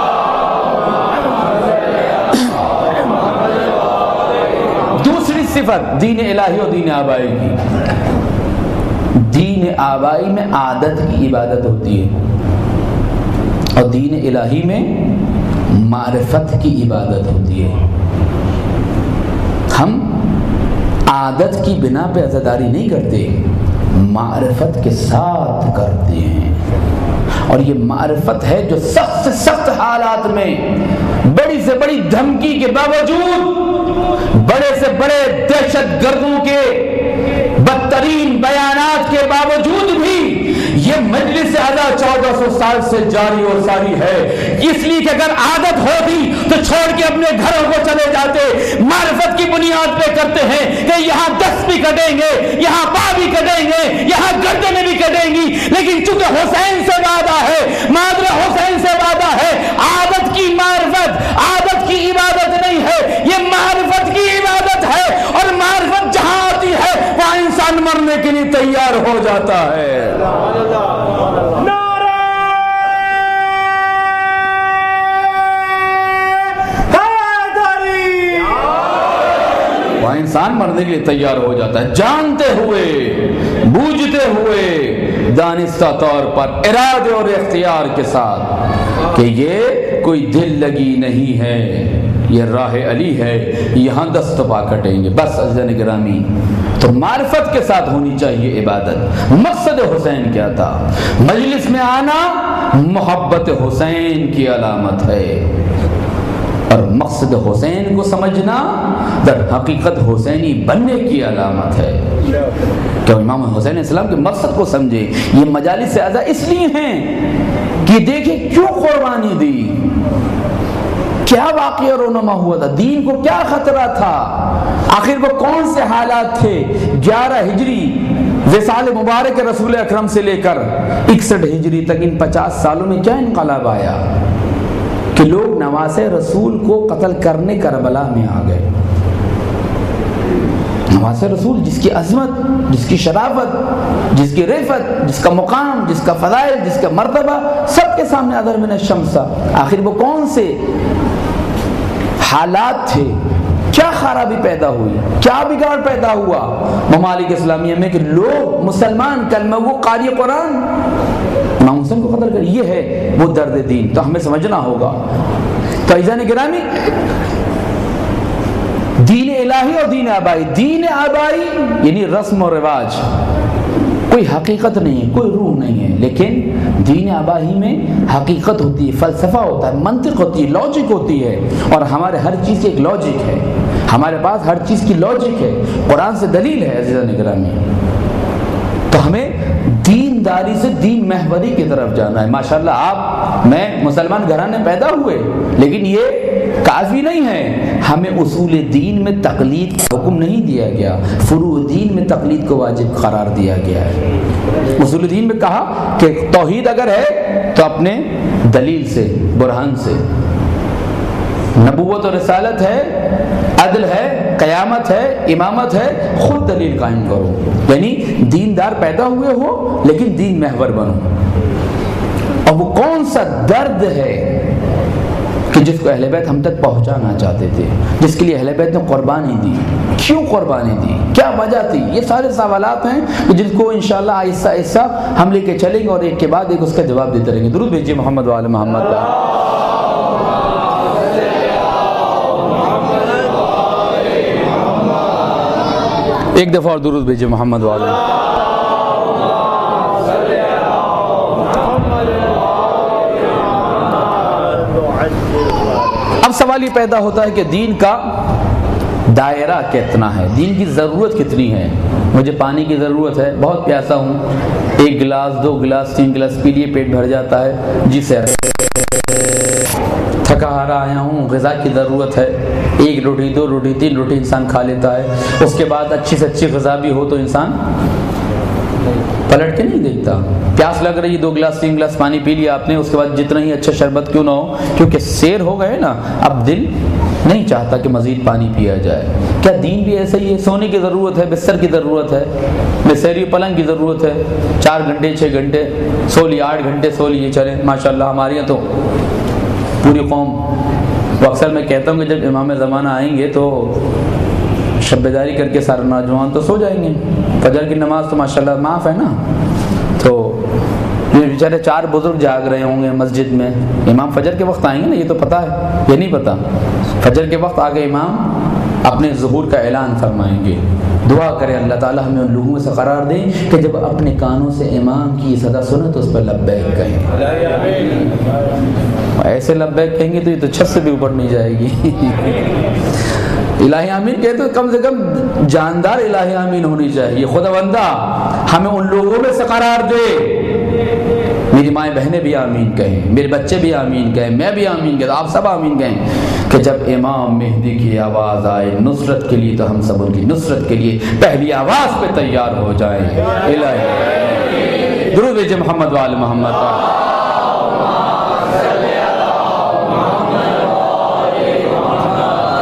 دوسری صفت دین الہی اور دین آبائی کی۔ دین آبائی میں عادت کی عبادت ہوتی ہے اور دین الہی میں معرفت کی عبادت ہوتی ہے۔ ہم عادت کی بنا پہ عزاداری نہیں کرتے، معرفت کے ساتھ کرتے ہیں، اور یہ معرفت ہے جو سخت سے سخت حالات میں، بڑی سے بڑی دھمکی کے باوجود، بڑے سے بڑے دہشت گردوں کے بدترین بیانات کے باوجود بھی یہ مجلس اعلیٰ چودہ سو سال سے جاری اور ساری ہے، اس لیے کہ اگر عادت ہوتی تو چھوڑ کے اپنے گھروں کو چلے جاتے۔ معرفت کی بنیاد پہ کرتے ہیں کہ یہاں دست بھی کٹیں گے، یہاں پاں بھی کٹیں گے، یہاں گردنیں بھی کٹیں گی، لیکن چونکہ حسین سے وعدہ ہے، مادر حسین سے وعدہ ہے، عادت کی معرفت، عادت کی عبادت نہیں ہے، یہ معرفت کی عبادت ہے، اور معرفت جہاں آتی ہو جاتا ہے۔ وہاں انسان مرنے کے لیے تیار ہو جاتا ہے، جانتے ہوئے بوجھتے ہوئے دانستہ طور پر ارادے اور اختیار کے ساتھ کہ یہ کوئی دل لگی نہیں ہے، یہ راہ علی ہے، یہاں دست پا کٹیں گے بس۔ عزیزان گرامی، تو معرفت کے ساتھ ہونی چاہیے عبادت۔ مقصد حسین کیا تھا؟ مجلس میں آنا محبت حسین کی علامت ہے، اور مقصد حسین کو سمجھنا در حقیقت حسینی بننے کی علامت ہے۔ کہ امام حسین علیہ السلام کے مقصد کو سمجھے۔ یہ مجالس سے اعضاء اس لیے ہیں کہ دیکھیں کیوں قربانی دی، کیا واقعہ رونما ہوا تھا، دین کو کیا خطرہ تھا، آخر کو کون سے حالات تھے۔ گیارہ ہجری وصال مبارک رسول اکرم سے لے کر اکسٹھ ہجری تک ان پچاس سالوں میں کیا انقلاب آیا کہ لوگ نواز رسول کو قتل کرنے کربلا میں آ گئے۔ نواز رسول جس کی عظمت، جس کی شرافت، جس کی رفعت، جس کا مقام، جس کا فضائل، جس کا مرتبہ سب کے سامنے ادھر من الشمس، آخر وہ کون سے حالات تھے، کیا خرابی پیدا ہوئی، کیا بگاڑ پیدا ہوا ممالک اسلامیہ میں کہ لوگ مسلمان کلمہ وہ قاری قرآن امام حسین کو قتل کر۔ یہ ہے وہ درد دین، تو ہمیں سمجھنا ہوگا۔ تو عزیزان گرامی، دین الہی اور دین آبائی، دین آبائی یعنی رسم و رواج، کوئی حقیقت نہیں ہے، کوئی روح نہیں ہے، لیکن دین آبائی میں حقیقت ہوتی ہے، فلسفہ ہوتا ہے، منطق ہوتی ہے، لاجک ہوتی ہے، اور ہمارے ہر چیز کی ایک لاجک ہے، ہمارے پاس ہر چیز کی لاجک ہے، قرآن سے دلیل ہے عزیزان گرامی۔ تو ہمیں دینداری سے دین محوری کی طرف جانا ہے۔ ماشاءاللہ آپ میں مسلمان گھرانے پیدا ہوئے، لیکن یہ کافی نہیں ہے، ہمیں اصول دین میں تقلید کا حکم نہیں دیا گیا، فروع دین میں تقلید کو واجب قرار دیا گیا ہے۔ اصول دین میں کہا کہ توحید اگر ہے تو اپنے دلیل سے، برہان سے، نبوت اور رسالت ہے، عدل ہے، قیامت ہے، امامت ہے، خود دلیل قائم کرو، یعنی دیندار پیدا ہوئے ہو لیکن دین محور بنو۔ اور وہ کون سا درد ہے کہ جس کو اہل بیت ہم تک پہنچانا چاہتے تھے، جس کے لیے اہل بیت نے قربانی دی، کیوں قربانی دی، کیا وجہ تھی، یہ سارے سوالات ہیں جن کو انشاءاللہ آہستہ آہستہ ہم لے کے چلیں گے اور ایک کے بعد ایک اس کا جواب دیتے رہیں گے۔ درود بھیجیے محمد وآل محمد کا۔ ایک دفعہ اور درود بھیجیے محمد وآل۔ اب سوال یہ پیدا ہوتا ہے کہ دین کا دائرہ کتنا ہے، دین کی ضرورت کتنی ہے۔ مجھے پانی کی ضرورت ہے، بہت پیاسا ہوں، ایک گلاس، دو گلاس، تین گلاس پی لیے پیٹ بھر جاتا ہے، جی سر تھکا ہارا آیا ہوں، غذا کی ضرورت ہے، ایک روٹی، دو روٹی، تین روٹی انسان کھا لیتا ہے، اس کے بعد اچھی سے اچھی غذا بھی ہو تو انسان پلٹ کے نہیں دیکھتا۔ پیاس لگ رہی، دو گلاس تین گلاس پانی پی لیا آپ نے، اس کے بعد جتنا ہی اچھا شربت کیوں نہ ہو، کیونکہ سیر ہو گئے نا، اب دل نہیں چاہتا کہ مزید پانی پیا جائے۔ کیا دین بھی ایسا ہی ہے؟ سونے کی ضرورت ہے، بستر کی ضرورت ہے، بسیری پلنگ کی ضرورت ہے، چار گھنٹے چھ گھنٹے سو لیے، آٹھ گھنٹے سو لیے چلیں ماشاءاللہ۔ ہمارے یہاں تو پوری قوم، وہ اکثر میں کہتا ہوں کہ جب امام زمانہ آئیں گے تو شب بیداری کر کے سارے نوجوان تو سو جائیں گے، فجر کی نماز تو ماشاءاللہ معاف ہے نا، تو یہ بیچارے چار بزرگ جاگ رہے ہوں گے مسجد میں، امام فجر کے وقت آئیں گے نا، یہ تو پتہ ہے، یہ نہیں پتہ، فجر کے وقت آگے امام اپنے ظہور کا اعلان فرمائیں گے۔ دعا کریں اللہ تعالیٰ ہمیں ان لوگوں سے قرار دیں کہ جب اپنے کانوں سے امام کی صدا سنیں تو اس پر لبیک کہیں، ایسے لبیک کہیں گے تو یہ تو چھت سے بھی اوپر نہیں جائے گی۔ الہی آمین کہتے تو کم سے کم جاندار الہی آمین ہونی چاہیے۔ خدا بندہ ہمیں ان لوگوں میں سے قرار دے، میری مائیں بہنیں بھی آمین کہیں، میرے بچے بھی آمین کہیں، میں بھی آمین کہیں، آپ سب آمین کہیں کہ جب امام مہدی کی آواز آئے نصرت کے لیے تو ہم سب ان کی نصرت کے لیے پہلی آواز پہ تیار ہو جائیں۔ الہی درود بھیجے محمد وآل محمد۔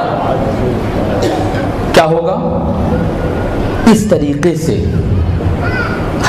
کیا ہوگا؟ اس طریقے سے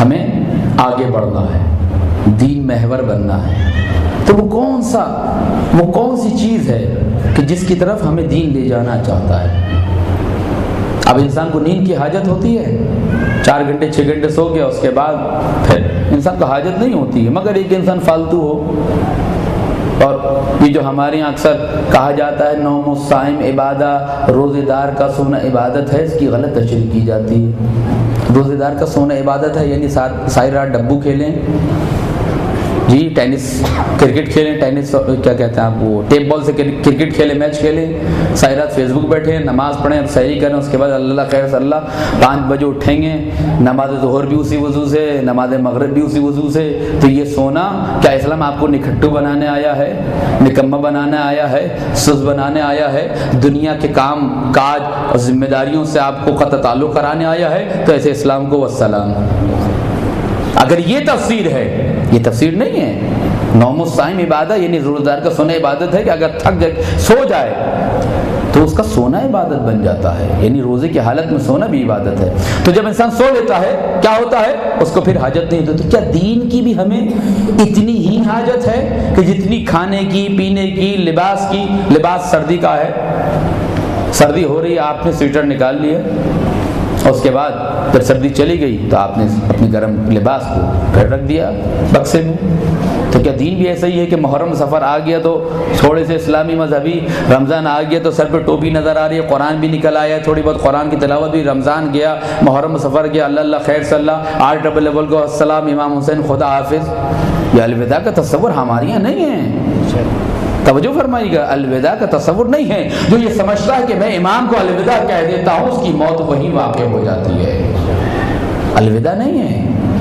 ہمیں آگے بڑھنا ہے، دین محور بننا ہے، تو وہ کون سا وہ کون سی چیز ہے کہ جس کی طرف ہمیں دین لے جانا چاہتا ہے؟ اب انسان کو نیند کی حاجت ہوتی ہے، چار گھنٹے چھ گھنٹے سو گیا، اس کے بعد پھر انسان کو حاجت نہیں ہوتی ہے، مگر ایک انسان فالتو ہو۔ اور یہ جو ہمارے یہاں اکثر کہا جاتا ہے نوم الصائم عبادہ، روزے دار کا سونا عبادت ہے، اس کی غلط تشریح کی جاتی ہے۔ روزے دار کا سونا عبادت ہے یعنی ساری رات ڈبو کھیلیں، جی ٹینس کرکٹ کھیلیں، ٹینس کیا کہتے ہیں آپ وہ ٹیپ بال سے کرکٹ کھیلیں، میچ کھیلیں، ساری رات فیس بک بیٹھیں، نماز پڑھیں، سحری کریں، اس کے بعد اللہ خیر صلی اللہ پانچ بجے اٹھیں گے، نماز ظہر بھی اسی وضو سے، نماز مغرب بھی اسی وضو سے، تو یہ سونا کیا اسلام آپ کو نکھٹو بنانے آیا ہے، نکمہ بنانے آیا ہے، سست بنانے آیا ہے، دنیا کے کام کاج اور ذمہ داریوں سے آپ کو قطع تعلق کرانے آیا ہے؟ تو ایسے اسلام کو والسلام۔ اگر یہ تفسیر ہے، یہ تفسیر نہیں ہے۔ نوم الصائم عبادہ یعنی روزہ دار کا سونا عبادت ہے کہ اگر تھک جائے سو جائے تو اس کا سونا عبادت بن جاتا ہے، یعنی روزے کی حالت میں سونا بھی عبادت ہے۔ تو جب انسان سو لیتا ہے کیا ہوتا ہے؟ اس کو پھر حاجت نہیں ہوتی۔ تو کیا دین کی بھی ہمیں اتنی ہی حاجت ہے کہ جتنی کھانے کی، پینے کی، لباس کی؟ لباس سردی کا ہے، سردی ہو رہی ہے، آپ نے سویٹر نکال لیا، اور اس کے بعد جب سردی چلی گئی تو آپ نے اپنے گرم لباس کو گھر رکھ دیا بکسے میں۔ تو کیا دین بھی ایسا ہی ہے کہ محرم سفر آ گیا تو تھوڑے سے اسلامی مذہبی، رمضان آ گیا تو سر پہ ٹوپی نظر آ رہی ہے، قرآن بھی نکل آیا ہے، تھوڑی بہت قرآن کی تلاوت بھی، رمضان گیا، محرم سفر گیا، اللہ اللہ خیر صلی اللہ، آٹھ ڈبل لیول کو السلام امام حسین خدا حافظ؟ یہ الوداع کا تصور ہمارے یہاں نہیں ہے، توجہ فرمائیے گا، الوداع کا تصور نہیں ہے۔ جو یہ سمجھتا ہے کہ میں امام کو الوداع کہہ دیتا ہوں، اس کی موت وہیں واقع ہو جاتی ہے۔ الوداع نہیں ہے۔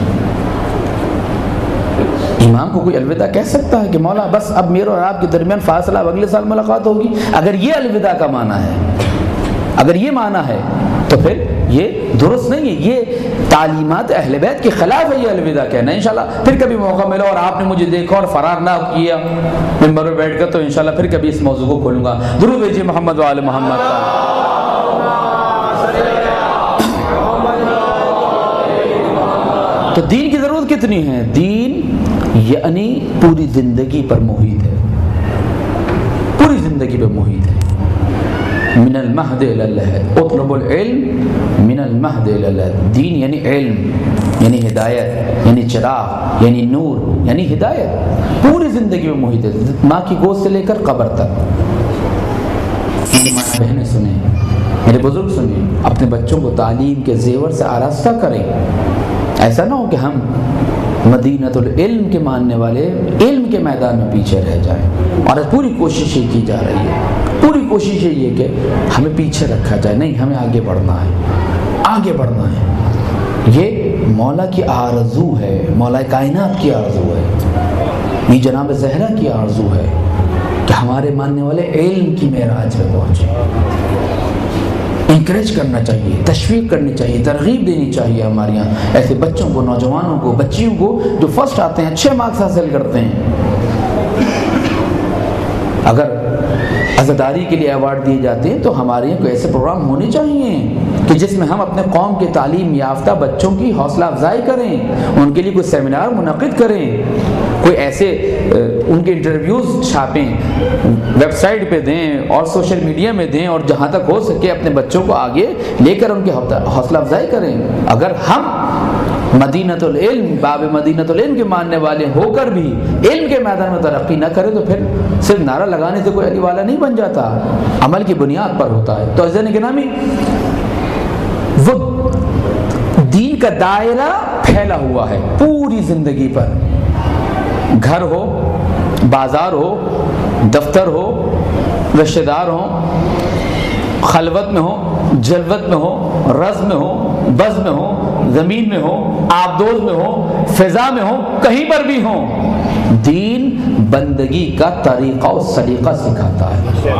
امام کو کوئی الوداع کہہ سکتا ہے کہ مولا بس اب میرے اور آپ کے درمیان فاصلہ، اب اگلے سال ملاقات ہوگی؟ اگر یہ الوداع کا معنی ہے، اگر یہ معنی ہے تو پھر یہ درست نہیں ہے، یہ تعلیمات اہل بیت کے خلاف ہے یہ الوداع کہنا۔ انشاءاللہ پھر کبھی موقع ملا اور آپ نے مجھے دیکھا اور فرار نہ کیا منبر پر بیٹھ کر تو انشاءاللہ پھر کبھی اس موضوع کو کھولوں گا۔ درود بھیجیے محمد و آل محمد۔ تو دین کی ضرورت کتنی ہے؟ دین یعنی پوری زندگی پر محیط ہے، پوری زندگی پر محیط ہے۔ من المہد الی اللحد، اطلب العلم من المہد الی اللحد۔ دین یعنی علم، یعنی ہدایت، یعنی چراغ، یعنی نور، یعنی ہدایت، پوری زندگی میں محیط ہے، ماں کی گود سے لے کر قبر تک۔ میری ماں بہنیں سنیں، میرے بزرگ سنیں، اپنے بچوں کو تعلیم کے زیور سے آراستہ کریں۔ ایسا نہ ہو کہ ہم مدینۃ العلم کے ماننے والے علم کے میدان میں پیچھے رہ جائیں، اور پوری کوشش یہ کی جا رہی ہے، پوری کوشش یہ کہ ہمیں پیچھے رکھا جائے۔ نہیں، ہمیں آگے بڑھنا ہے، آگے بڑھنا ہے۔ یہ مولا کی آرزو ہے، مولا کائنات کی آرزو ہے، یہ جناب زہرا کی آرزو ہے کہ ہمارے ماننے والے علم کی معراج پہ پہنچے۔ انکریج کرنا چاہیے، تشویق کرنی چاہیے، ترغیب دینی چاہیے ہمارے یہاں ایسے بچوں کو، نوجوانوں کو، بچیوں کو جو فرسٹ آتے ہیں، اچھے مارکس حاصل کرتے ہیں۔ اگر عزاداری کے لیے ایوارڈ دیے جاتے ہیں تو ہمارے یہاں کوئی ایسے پروگرام ہونے چاہیے کہ جس میں ہم اپنے قوم کے تعلیم یافتہ بچوں کی حوصلہ افزائی کریں، ان کے لیے کوئی سیمینار منعقد کریں، کوئی ایسے ان کے انٹرویوز چھاپیں، ویب سائٹ پہ دیں اور سوشل میڈیا میں دیں، اور جہاں تک ہو سکے اپنے بچوں کو آگے لے کر ان کی حوصلہ افزائی کریں۔ اگر ہم مدینۃ العلم، باب مدینۃ العلم کے ماننے والے ہو کر بھی علم کے میدان میں ترقی نہ کریں تو پھر صرف نعرہ لگانے سے کوئی علی والا نہیں بن جاتا، عمل کی بنیاد پر ہوتا ہے۔ تو عزیزان گرامی، وہ دین کا دائرہ پھیلا ہوا ہے پوری زندگی پر، گھر ہو، بازار ہو، دفتر ہو، رشتہ دار ہوں، خلوت میں ہو، جلوت میں ہو، رز میں ہو، بز میں ہو، زمین میں ہو، آبدوز میں ہو، فضا میں ہو، کہیں پر بھی ہو، دین بندگی کا طریقہ و سلیقہ سکھاتا ہے۔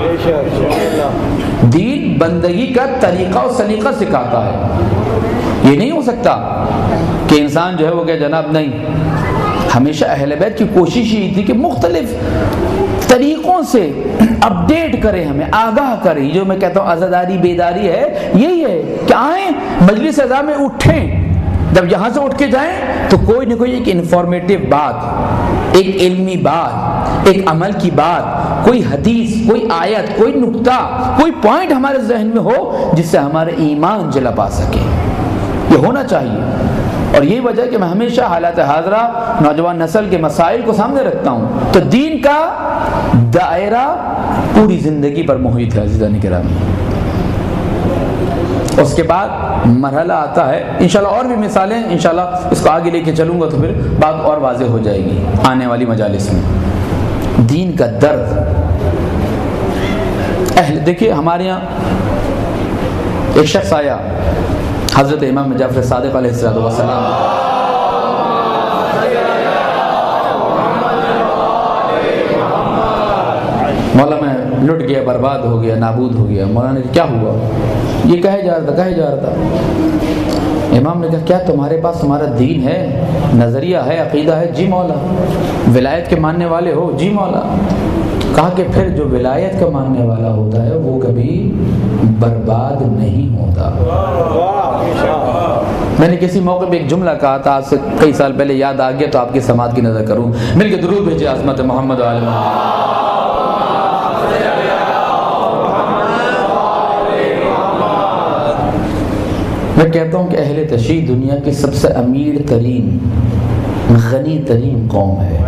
دین بندگی کا طریقہ و سلیقہ سکھاتا ہے۔ یہ نہیں ہو سکتا کہ انسان جو ہے وہ کہ جناب نہیں، ہمیشہ اہل بیت کی کوشش یہ تھی کہ مختلف طریقوں سے اپڈیٹ کریں، ہمیں آگاہ کریں۔ جو میں کہتا ہوں عزاداری بیداری ہے، یہی ہے کہ آئیں مجلس عزا میں اٹھیں، جب یہاں سے اٹھ کے جائیں تو کوئی نہ کوئی ایک انفارمیٹیو بات، ایک علمی بات، ایک عمل کی بات، کوئی حدیث، کوئی آیت، کوئی نقطہ، کوئی پوائنٹ ہمارے ذہن میں ہو جس سے ہمارا ایمان جلا پا سکے. یہ ہونا چاہیے. اور یہی وجہ ہے کہ میں ہمیشہ حالات حاضرہ نوجوان نسل کے مسائل کو سامنے رکھتا ہوں. تو دین کا دائرہ پوری زندگی پر محیط ہے عزیزان گرامی. اس کے بعد مرحلہ آتا ہے، انشاءاللہ اور بھی مثالیں انشاءاللہ اس کو آگے لے کے چلوں گا تو پھر بات اور واضح ہو جائے گی آنے والی مجالس میں. دین کا درد اہل دیکھیے ہمارے یہاں ایک شخص آیا حضرت امام جعفر صادق علیہ السلام، مولا میں لٹ گیا، برباد ہو گیا، نابود ہو گیا. مولانا نے کیا ہوا؟ یہ کہے جا رہا تھا کہے جا رہا تھا. امام نے کہا کیا تمہارے پاس تمہارا دین ہے، نظریہ ہے، عقیدہ ہے؟ جی مولا. ولایت کے ماننے والے ہو؟ جی مولا. کہا کہ پھر جو ولایت کا ماننے والا ہوتا ہے وہ کبھی برباد نہیں ہوتا. میں نے کسی موقع پہ ایک جملہ کہا تھا آج سے کئی سال پہلے، یاد آ گیا تو آپ کی سماعت کی نظر کروں. مل کے درود بھیجے عظمت محمد و آل محمد. میں کہتا ہوں کہ اہل تشیع دنیا کی سب سے امیر ترین، غنی ترین قوم ہے.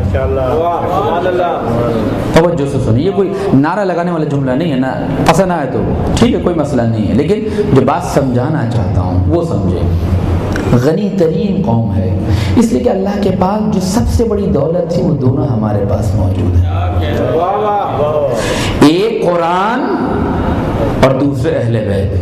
توجہ سے سنیے، یہ کوئی نعرہ لگانے والا جملہ نہیں ہے، نا پسند آئے تو ٹھیک ہے کوئی مسئلہ نہیں ہے، لیکن جو بات سمجھانا چاہتا ہوں وہ سمجھیں. غنی ترین قوم ہے اس لیے کہ اللہ کے پاس جو سب سے بڑی دولت تھی وہ دونوں ہمارے پاس موجود ہے. ایک قرآن اور دوسرے اہل بیت.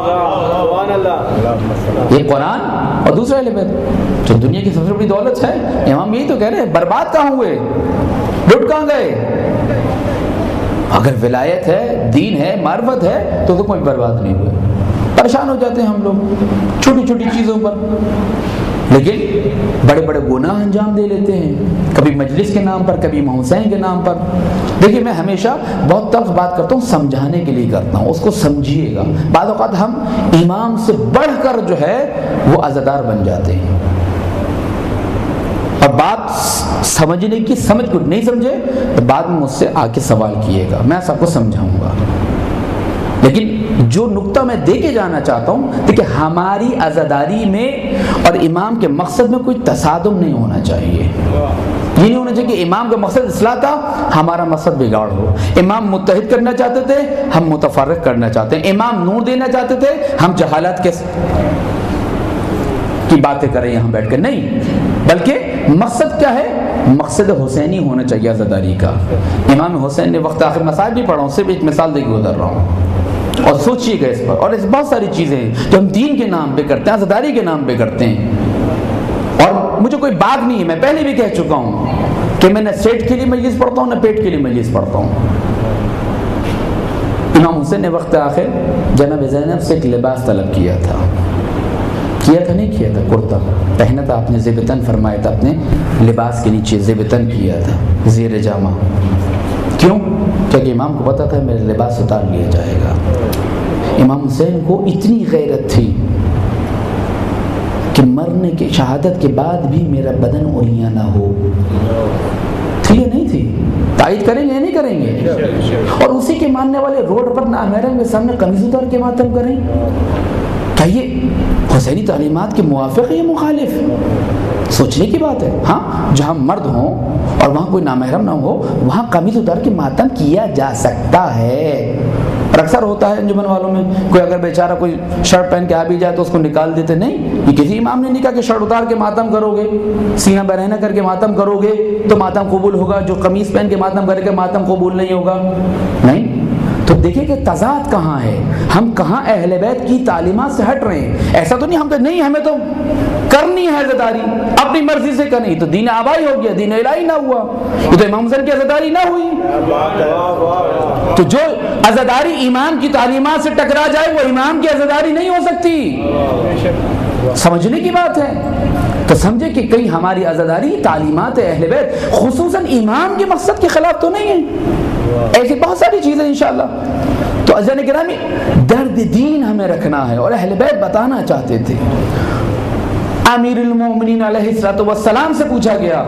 یہ قرآن اور دوسرے اہل بیت جو دنیا کی سب سے بڑی دولت ہے. امام یہی تو کہہ رہے ہیں برباد کہاں ہوئے، لٹ کہاں گئے؟ اگر ولایت ہے، دین ہے، معرفت ہے تو تو کوئی برباد نہیں ہوئے. پریشان ہو جاتے ہیں ہم لوگ چھوٹی چھوٹی چیزوں پر، لیکن بڑے بڑے گناہ انجام دے لیتے ہیں، کبھی مجلس کے نام پر، کبھی امام حسین کے نام پر. دیکھیے میں ہمیشہ بہت تلخ بات کرتا ہوں، سمجھانے کے لیے کرتا ہوں، اس کو سمجھیے گا. بعض اوقات ہم امام سے بڑھ کر جو ہے وہ عزادار بن جاتے ہیں، اور بات سمجھنے کی سمجھ کو نہیں سمجھے تو بعد میں مجھ سے آ کے سوال کیے گا، میں سب کو سمجھاؤں گا. لیکن جو نقطہ میں دے کے جانا چاہتا ہوں کہ ہماری عزاداری میں اور امام کے مقصد میں کوئی تصادم نہیں ہونا چاہیے. یہ نہیں ہونا چاہیے کہ امام کا مقصد اصلاح تھا، ہمارا مقصد بگاڑ ہو. امام متحد کرنا چاہتے تھے، ہم متفرق کرنا چاہتے ہیں. امام نور دینا چاہتے تھے، ہم جہالت کے کی باتیں کریں یہاں بیٹھ کر. نہیں، بلکہ مقصد کیا ہے؟ مقصد حسینی ہونا چاہیے عزاداری کا. امام حسین نے وقت آخر مسائل بھی پڑھا ہوں، صرف ایک مثال دے کے گزر رہا ہوں، اور سوچیے گا اس پر. اور اس بہت ساری چیزیں ہیں جو ہم دین کے نام پہ کرتے ہیں، عزاداری کے نام پہ کرتے ہیں. اور مجھے کوئی بات نہیں ہے، میں پہلے بھی کہہ چکا ہوں کہ میں نہ سیٹ کے لیے مجلس پڑھتا ہوں نہ پیٹ کے لیے مجلس پڑھتا ہوں. امام حسین نے وقت آخر جناب زینب سے ایک لباس طلب کیا تھا. کیا تھا نہیں کیا تھا؟ کرتا پہنا تھا آپ نے، زیب تن فرمایا تھا اپنے لباس کے نیچے، زیب تن کیا تھا زیر جامہ. کیوں؟ کیونکہ امام کو پتا تھا میرا لباس اتار لیا جائے گا. امام حسین کو اتنی غیرت تھی کہ مرنے کی شہادت کے بعد بھی میرا بدن اولیاں نہ ہو. تھی یا نہیں تھی؟ تائید کریں گے یا نہیں کریں گے؟ اور اسی کے ماننے والے روڈ پر نامحرم کے سامنے قمیض اتار کے ماتم کریں. کیا یہ حسینی تعلیمات کے موافق ہے یا مخالف؟ سوچنے کی بات ہے. ہاں جہاں مرد ہوں اور وہاں کوئی نامحرم نہ ہو وہاں قمیض اتار کے ماتم کیا جا سکتا ہے. اور اکثر ہوتا ہے انجمن والوں میں کوئی اگر بیچارہ کوئی شرٹ پہن کے آ بھی جائے تو اس کو نکال دیتے. نہیں، یہ کسی امام نے نہیں کہا کہ شرٹ اتار کے ماتم کرو گے، سینہ برہنہ کر کے ماتم کرو گے تو ماتم قبول ہوگا، جو قمیض پہن کے ماتم کرے گا ماتم قبول نہیں ہوگا. نہیں. تو دیکھیں کہ تضاد کہاں ہے، ہم کہاں اہل بیت کی تعلیمات سے ہٹ رہے ہیں. ایسا تو نہیں ہم کہ نہیں ہمیں تو کرنی ہے عزاداری، اپنی مرضی سے کرنی، تو دین آبائی ہو گیا، دین الہی نہ ہوا، یہ تو امام حسین کی عزاداری نہ ہوئی. تو جو عزاداری امام کی تعلیمات سے ٹکرا جائے وہ امام کی عزاداری نہیں ہو سکتی. سمجھنے کی بات ہے. تو سمجھے کہ کہیں ہماری عزاداری تعلیمات اہل بیت خصوصاً امام کے مقصد کے خلاف تو نہیں ہے. ایسی بہت ساری چیزیں انشاءاللہ. تو عزیزان گرامی درد دین ہمیں رکھنا ہے، اور اہل بیت بتانا چاہتے تھے. امیر المومنین علیہ الصلوۃ والسلام سے پوچھا گیا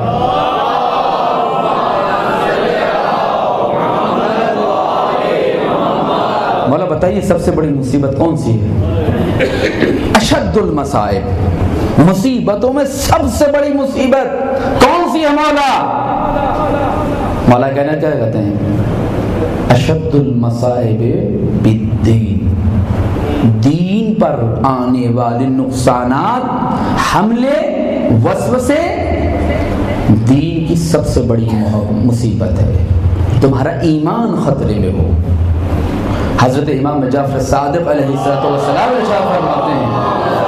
مولا بتائیے سب سے بڑی مصیبت کون سی ہے؟ اشد المصائب، مصیبتوں میں سب سے بڑی مصیبت کون سی ہے مولا؟ مولا کہنا کیا کہتے ہیں؟ اشد المصائب بالدین، دین پر آنے والے نقصانات، حملے، وسوسے دین کی سب سے بڑی مصیبت ہے۔ تمہارا ایمان خطرے میں ہو۔ حضرت امام جعفر صادق علیہ السلام ارشاد فرماتے ہیں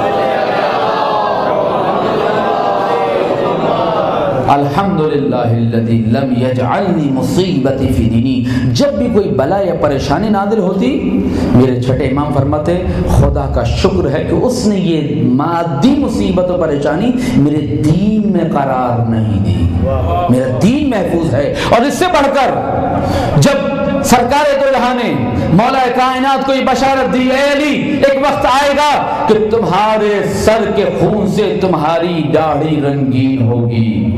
الحمدللہ الذی لم یجعلنی مصیبتی فی دینی، جب بھی کوئی بلا یا پریشانی نازل ہوتی میرے چھٹے امام فرماتے خدا کا شکر ہے کہ اس نے یہ مادی مصیبت و پریشانی میرے دین میں قرار نہیں دی، میرا دین محفوظ ہے۔ اور اس سے بڑھ کر جب سرکار دو جہاں نے مولا کائنات کو یہ بشارت دی، اے علی ایک وقت آئے گا کہ تمہارے سر کے خون سے تمہاری داڑھی رنگین ہوگی،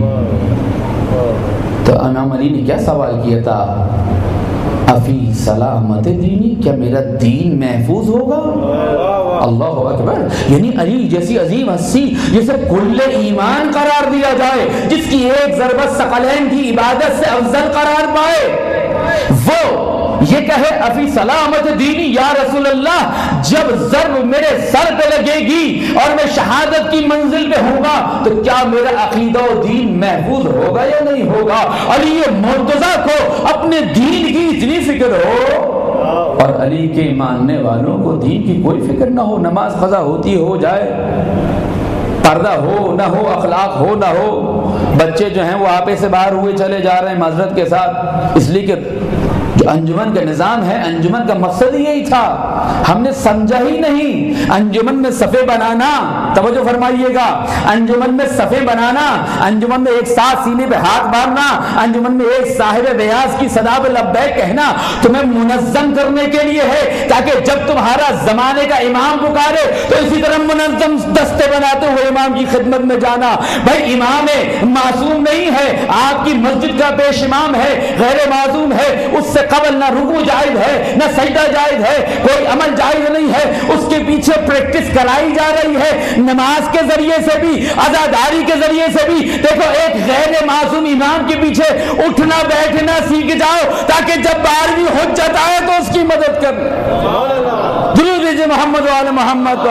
تو امام علی نے کیا سوال کیا تھا؟ افی سلامت دینی، کیا میرا دین محفوظ ہوگا؟ اللہ اکبر، یعنی علی جیسی عظیم ہستی جسے کل ایمان قرار دیا جائے، جس کی ایک ضربت ثقلین کی عبادت سے افضل قرار پائے، وہ یہ کہے افی سلامت دینی یا رسول اللہ، جب ضرب میرے سر پہ لگے گی اور میں شہادت کی منزل پہ ہوں گا تو کیا میرا عقیدہ و دین محفوظ ہوگا یا نہیں ہوگا؟ علی مرتضیٰ کو اپنے دین کی اتنی فکر ہو اور علی کے ماننے والوں کو دین کی کوئی فکر نہ ہو، نماز قضا ہوتی ہو جائے، پردہ ہو نہ ہو، اخلاق ہو نہ ہو، بچے جو ہیں وہ آپے سے باہر ہوئے چلے جا رہے ہیں معذرت کے ساتھ، اس لیے کہ جو انجمن کا نظام ہے، انجمن کا مقصد یہی تھا، ہم نے سمجھا ہی نہیں۔ انجمن میں صفے بنانا، توجہ فرمائیے گا، انجمن میں صفے بنانا، انجمن میں ایک ساتھ سینے پہ ہاتھ باندھنا، انجمن میں ایک صاحب بیاض کی صدا پہ لبیک کہنا تمہیں منظم کرنے کے لیے ہے، تاکہ جب تمہارا زمانے کا امام پکارے تو اسی طرح منظم دستے بناتے ہوئے امام کی خدمت میں جانا۔ بھائی امام معصوم نہیں ہے، آپ کی مسجد کا پیش امام ہے، غیر معصوم ہے، اس سے قبل نہ رکوع جائز ہے نہ سجدہ جائز ہے، کوئی عمل جائز نہیں ہے، اس کے پیچھے پریکٹس کرائی جا رہی ہے، نماز کے ذریعے سے بھی، عزاداری کے ذریعے سے بھی۔ دیکھو ایک غیر معصوم امام کے پیچھے اٹھنا بیٹھنا سیکھ جاؤ تاکہ جب بارہویں حجت آئے تو اس کی مدد کر۔ درود دیجئے محمد وعلی محمد۔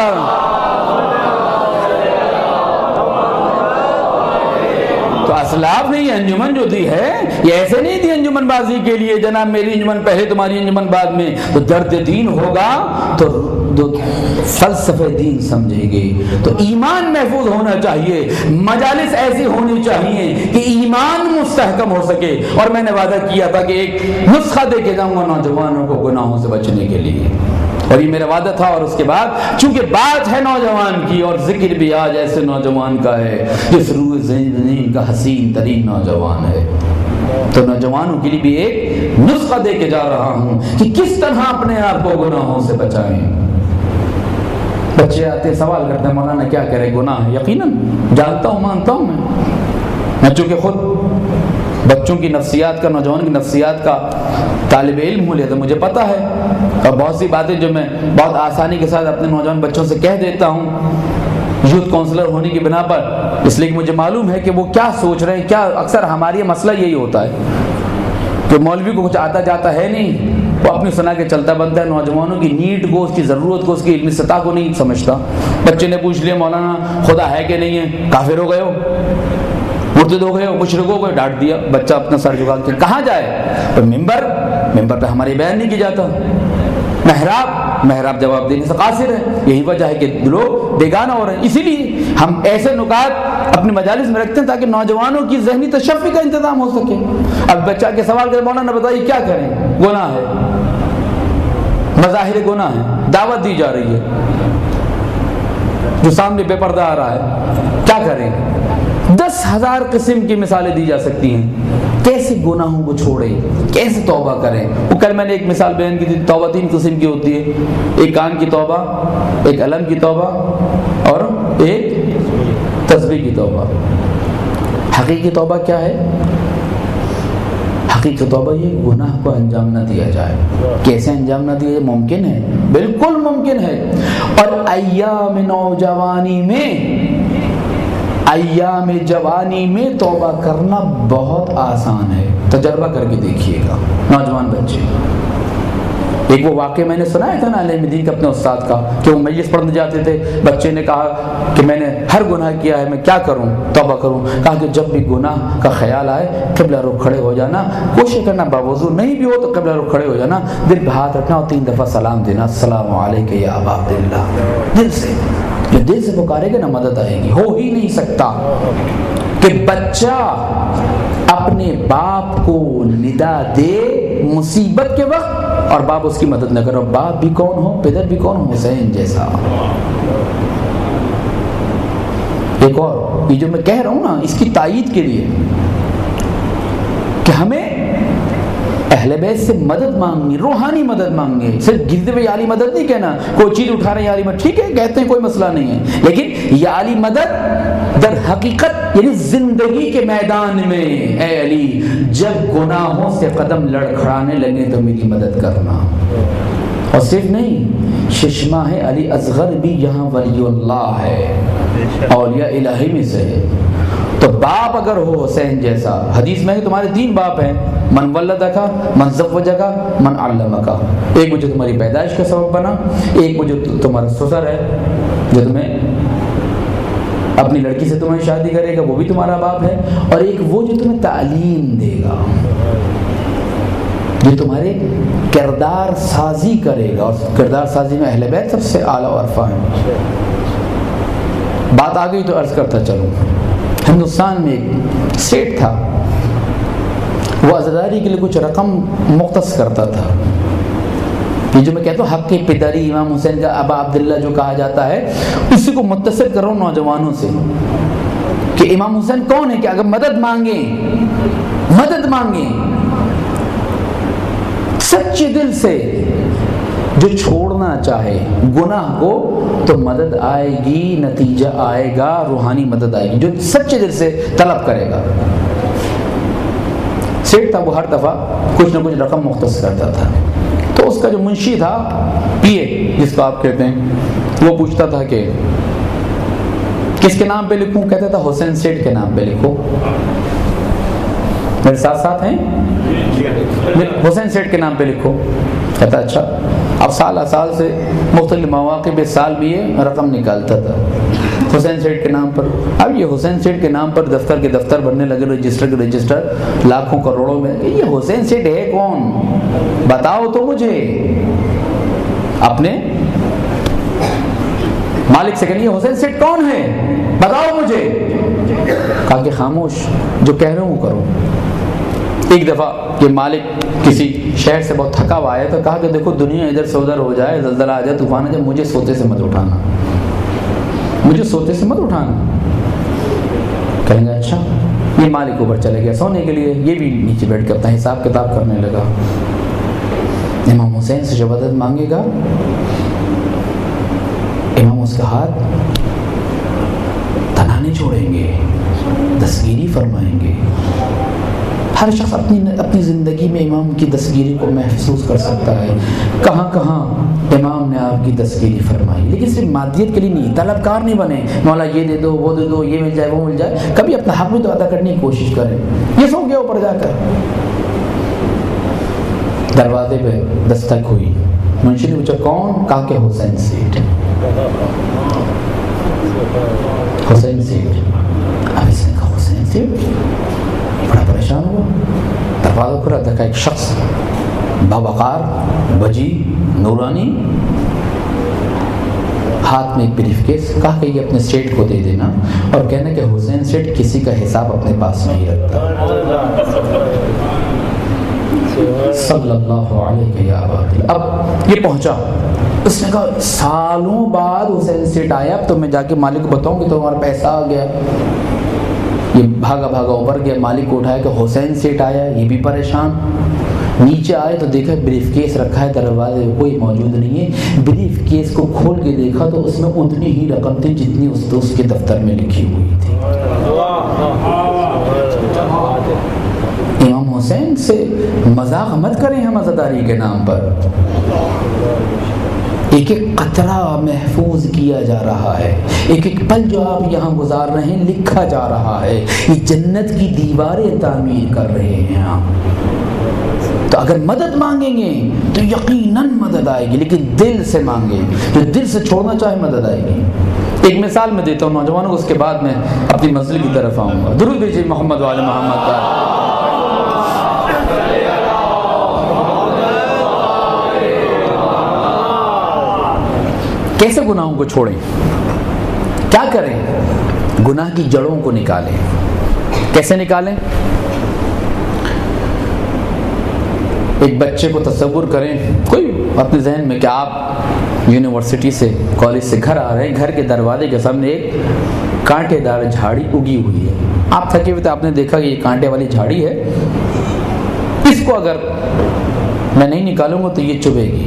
تو اسلاف نے یہ انجمن جو دی ہے یہ ایسے نہیں دی انجمن بازی کے لیے، جناب میری انجمن پہلے تمہاری انجمن بعد میں، تو درد دین ہوگا تو فلسفہ دین سمجھے گے، تو ایمان محفوظ ہونا چاہیے، مجالس ایسی ہونی چاہیے کہ ایمان مستحکم ہو سکے۔ اور میں نے وعدہ کیا تھا کہ ایک نسخہ دے کے جاؤں گا نوجوانوں کو گناہوں سے بچنے کے لیے، اور یہ میرا وعدہ تھا۔ اور اس کے بعد چونکہ بات ہے نوجوان کی اور ذکر بھی آج ایسے نوجوان کا ہے جس روح زمین کا حسین ترین نوجوان ہے، تو نوجوانوں کے لیے بھی ایک نسخہ دے کے جا رہا ہوں کہ کس طرح اپنے آپ کو گناہوں سے بچائیں۔ بچے آتے سوال کرتے ہیں مولانا کیا کرے، گناہ ہے؟ یقیناً جانتا ہوں، مانتا ہوں میں میں چونکہ خود بچوں کی نفسیات کا، نوجوان کی نفسیات کا طالب علم ہوں، لہذا مجھے پتہ ہے، اور بہت سی باتیں جو میں بہت آسانی کے ساتھ اپنے نوجوان بچوں سے کہہ دیتا ہوں یوتھ کونسلر ہونے کی بنا پر، اس لیے کہ مجھے معلوم ہے کہ وہ کیا سوچ رہے ہیں۔ کیا اکثر ہماری مسئلہ یہی ہوتا ہے کہ مولوی کو کچھ آتا جاتا ہے نہیں، وہ اپنی سنا کے چلتا بنتا ہے، نوجوانوں کی نیڈ کو، اس کی ضرورت کو، اس کی علمی سطح کو نہیں سمجھتا۔ بچے نے پوچھ لیا مولانا خدا ہے کہ نہیں ہے، کافر ہو گئے ہو، مرتد ہو گئے ہو، مشرک ہو گئے، ڈانٹ دیا، بچہ اپنا سر جھکا کے کہاں جائے؟ ممبر ممبر پہ ہماری بیان نہیں کی جاتا، محراب محراب جواب دینے سے قاصر ہے، یہی وجہ ہے کہ لوگ بیگانہ ہو رہے ہیں۔ اسی لیے ہم ایسے نکات اپنے مجالس میں رکھتے ہیں تاکہ نوجوانوں کی ذہنی تشفی کا انتظام ہو سکے۔ اب بچہ کے سوال کرے مولانا بتائیے کیا کریں، گناہ ہے، مظاہر گناہ ہے، دعوت دی جا رہی ہے، جو سامنے بے پردہ آ رہا ہے، کیا کریں؟ دس ہزار قسم کی مثالیں دی جا سکتی ہیں، کیسے گناہوں کو چھوڑے، کیسے توبہ کریں۔ وہ کل میں نے ایک مثال بیان کی تھی، توبہ تین قسم کی ہوتی ہے، ایک کان کی توبہ، ایک علم کی توبہ اور ایک تصدیقی توبہ. حقیقی توبہ کیا ہے؟ حقیقی توبہ یہ گناہ کو انجام نہ دیا جائے. کیسے انجام نہ دیا جائے؟ ممکن ہے، بالکل ممکن ہے. اور ایام نوجوانی میں ایام جوانی میں توبہ کرنا بہت آسان ہے. تجربہ کر کے دیکھیے گا نوجوان بچے. ایک وہ واقعہ میں نے سنایا تھا نا عالم دین کا اپنے استاد کا، کہ وہ مجلس پڑھنے جاتے تھے. بچے نے کہا کہ میں نے ہر گناہ کیا ہے، میں کیا کروں؟ توبہ کروں. کہا کہ جب بھی گناہ کا خیال آئے قبلہ رخ کھڑے ہو جانا، کوشش کرنا باوضو نہیں بھی ہو تو قبلہ رخ کھڑے ہو جانا، دل پہ ہاتھ رکھنا اور تین دفعہ سلام دینا، السلام علیکم یا ابا عبداللہ. دل سے، جو دل سے پکارے گا نا مدد آئے گی. ہو ہی نہیں سکتا کہ بچہ اپنے باپ کو ندا دے مصیبت کے وقت اور باپ اس کی مدد نہ کرو. باپ بھی کون ہو، پدر بھی کون ہو، حسین جیسا. ایک اور یہ جو میں کہہ رہا ہوں نا، اس کی تائید کے لیے کہ ہمیں اہل بیت سے مدد مانگنی، روحانی مدد مانگنی. صرف گرتے ہوئے یا علی مدد نہیں کہنا. کوئی چیز اٹھا رہے ہیں یا علی مدد، ٹھیک ہے کہتے ہیں، کوئی مسئلہ نہیں ہے، لیکن یا علی مدد در حقیقت یعنی زندگی کے میدان میں، اے علی جب گناہوں سے قدم لڑکھڑانے لگے تو میری مدد کرنا. اور صرف نہیں، ششمہ ہے علی اصغر بھی یہاں ولی اللہ ہے، اولیاء الہی میں سے ہے. تو باپ اگر ہو حسین جیسا، حدیث میں ہے تمہارے تین باپ ہیں، من ولدک، من زوجک، من علمک. ایک وہ جو تمہاری پیدائش کا سبب بنا، ایک وہ جو تمہارا سسر ہے جو تمہیں اپنی لڑکی سے تمہیں شادی کرے گا، وہ بھی تمہارا باپ ہے. اور ایک وہ جو تمہیں تعلیم دے گا، جو تمہارے کردار سازی کرے گا. اور کردار سازی میں اہل بیت سب سے اعلیٰ و ارفع ہیں. بات آ گئی تو عرض کرتا چلوں. ہندوستان میں ایک سیٹ تھا، وہ عزاداری کے لیے کچھ رقم مختص کرتا تھا. یہ جو میں کہتا ہوں حق پدری امام حسین کا ابا عبداللہ جو کہا جاتا ہے، اسی کو متصل کر رہا ہوں نوجوانوں سے کہ امام حسین کون ہے کہ اگر مدد مانگیں مدد مانگیں سچے دل سے، جو چھوڑنا چاہے گناہ کو تو مدد آئے گی، نتیجہ آئے گا، روحانی مدد آئے گی جو سچے دل سے طلب کرے گا. سیٹ تھا، وہ ہر دفعہ کچھ نہ کچھ رقم مختص کرتا تھا. تو اس کا جو منشی تھا، پی اے جس کو آپ کہتے ہیں، وہ پوچھتا تھا کہ کس کے نام پہ لکھوں؟ کہتا تھا حسین سیٹ کے نام پہ لکھو. میرے ساتھ ساتھ ہیں؟ حسین سیٹ کے نام پہ لکھو. کہتا اچھا. اب سال سال سے مختلف مواقع پہ سال بھی یہ رقم نکالتا تھا حسین سیٹ کے نام پر. اب یہ حسین سیٹ کے نام پر دفتر کے دفتر بننے لگے، رجسٹر کے رجسٹر لاکھوں کروڑوں میں. یہ حسین سیٹ ہے کون؟ بتاؤ تو مجھے. اپنے مالک سے کہنی حسین سیٹ کون ہے بتاؤ مجھے. کہا کہ خاموش، جو کہہ رہا ہوں کرو. ایک دفعہ یہ مالک کسی شہر سے بہت تھکا ہوا آیا تو کہا کہ دیکھو دنیا ادھر سے ادھر ہو جائے، زلزلہ آ جائے، طوفان آ جائے، مجھے سوتے سے مت اٹھانا، مجھے سوتے سے مت اٹھانا. کہیں گے اچھا. یہ مالک اوپر چلے گیا سونے کے لیے، یہ بھی نیچے بیٹھ کے اپنا حساب کتاب کرنے لگا. امام حسین سے جو مدد مانگے گا، امام اس کا ہاتھ تنا نہیں چھوڑیں گے، دستگیری فرمائیں گے. ہر شخص اپنی اپنی زندگی میں امام کی دستگیری کو محسوس کر سکتا ہے. کہاں کہاں امام نے آپ کی دستگیری فرمائی. لیکن صرف مادیت کے لیے نہیں، طلبکار نہیں بنے، مولا یہ دے دو، وہ دے دو، یہ مل جائے، وہ مل جائے. کبھی اپنا حق بھی تو ادا کرنے کی کوشش کریں. یہ سو گیا اوپر جا کر. دروازے پہ دستک ہوئی. منشی نے پوچھا کون؟ کہا کہ حسین سیٹ. حسین سیٹ. اب اس نے کہا حسین سیٹ. بڑا پریشان ہوا. دروازہ کھلا، دیکھا ایک شخص باوقار، بجی، نورانی، ہاتھ میں ایک بریف کیس. کہا کہ یہ اپنے سیٹ کو دے دینا اور کہنا کہ حسین سیٹ کسی کا حساب اپنے پاس نہیں رکھتا. صلی اللہ علیہ وسلم. اب یہ پہنچا. اس نے کہا سالوں بعد حسین سیٹ آیا، اب تو میں جا کے مالک کو بتاؤں کہ تمہارا پیسہ آ گیا. یہ بھاگا بھاگا اوپر گیا، مالک کو اٹھایا کہ حسین سیٹ آیا. یہ بھی پریشان. نیچے آئے تو دیکھا بریف کیس رکھا ہے دروازے میں، کوئی موجود نہیں ہے۔ بریف کیس کو کھول کے دیکھا تو اس میں اتنی ہی رقم تھی جتنی اس دوست کے دفتر میں لکھی ہوئی تھی۔ امام حسین سے مذاق مت کریں ہم عزاداری کے نام پر۔ ایک ایک قطرہ محفوظ کیا جا رہا ہے، ایک ایک پل جو آپ یہاں گزار رہے ہیں لکھا جا رہا ہے، یہ جنت کی دیواریں تعمیر کر رہے ہیں آپ۔ تو اگر مدد مانگیں گے تو یقیناً مدد آئے گی، لیکن دل سے مانگے، جو دل سے چھوڑنا چاہے مدد آئے گی۔ ایک مثال میں دیتا ہوں نوجوانوں کو، اس کے بعد میں اپنی منزل کی طرف آؤں گا۔ درود بھیجیے محمد وعلی محمد کا۔ کیسے گناہوں کو چھوڑیں؟ کیا کریں؟ گناہ کی جڑوں کو نکالیں۔ کیسے نکالیں؟ ایک بچے کو تصور کریں، کوئی اپنے ذہن میں کہ آپ یونیورسٹی سے کالج سے گھر آ رہے ہیں، گھر کے دروازے کے سامنے ایک کانٹے دار جھاڑی اگی ہوئی ہے۔ آپ تھکے ہوئے تھے، آپ نے دیکھا کہ یہ کانٹے والی جھاڑی ہے، اس کو اگر میں نہیں نکالوں گا تو یہ چبھے گی۔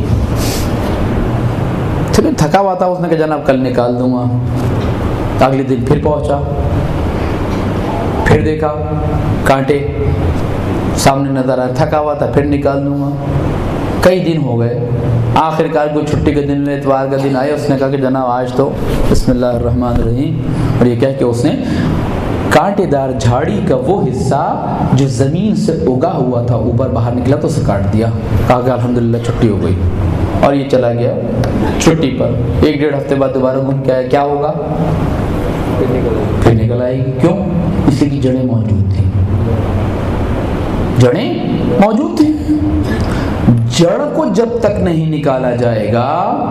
تھکا ہوا تھا، اس نے کہا جناب کل نکال دوں گا۔ اگلے دن پھر پہنچا، پھر دیکھا کانٹے سامنے نظر آئے، تھکا ہوا تھا، پھر نکال دوں گا۔ کئی دن ہو گئے، آخر کار کوئی چھٹی کے دن اتوار کا دن آئے، اس نے کہا کہ جناب آج تو بسم اللہ الرحمن الرحیم، اور یہ کہہ کہ اس نے کانٹے دار جھاڑی کا وہ حصہ جو زمین سے اگا ہوا تھا اوپر باہر نکلا تو اسے کاٹ دیا۔ کہا کہ الحمدللہ چھٹی ہو گئی، اور یہ چلا گیا چھٹی پر۔ ایک ڈیڑھ ہفتے بعد دوبارہ گھوم کے آیا، کیا ہوگا؟ پھر نکل آئے گی۔ کیوں؟ اس کی جڑیں موجود تھیں، جڑیں موجود تھیں۔ جڑ کو جب تک نہیں نکالا جائے گا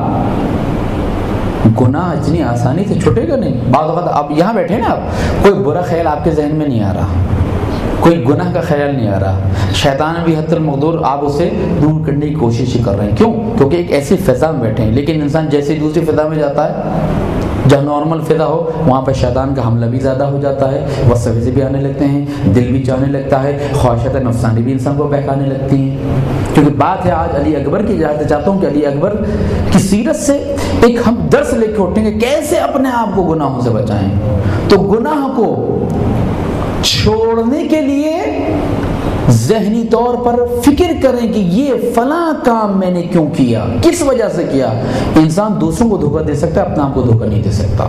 گناہ اتنی آسانی سے چھٹے گا نہیں۔ بعض اوقات آپ یہاں بیٹھے نا، آپ کوئی برا خیال آپ کے ذہن میں نہیں آ رہا، کوئی گناہ کا خیال نہیں آ رہا، شیطان بھی حتی المقدور آپ اسے دور کرنے کی کوشش ہی کر رہے ہیں۔ کیوں؟ کیونکہ ایک ایسی فضا میں بیٹھے ہیں۔ لیکن انسان جیسے دوسری فضا میں جاتا ہے، جہاں نارمل فضا ہو، وہاں پہ شیطان کا حملہ بھی زیادہ ہو جاتا ہے، وسوسے بھی آنے لگتے ہیں، دل بھی چاہنے لگتا ہے، خواہشات نفسانی بھی انسان کو بہکانے لگتی ہیں۔ کیونکہ بات ہے آج علی اکبر کی، جانتے چاہتا ہوں کہ علی اکبر کی سیرت سے ایک ہم درس لے کے اٹھیں گے کیسے اپنے آپ کو گناہوں سے بچائیں۔ تو گناہ کو چھوڑنے کے لیے ذہنی طور پر فکر کریں کہ یہ فلاں کام میں نے کیوں کیا، کس وجہ سے کیا۔ انسان دوسروں کو دھوکہ دے سکتا ہے، اپنا آپ کو دھوکہ نہیں دے سکتا۔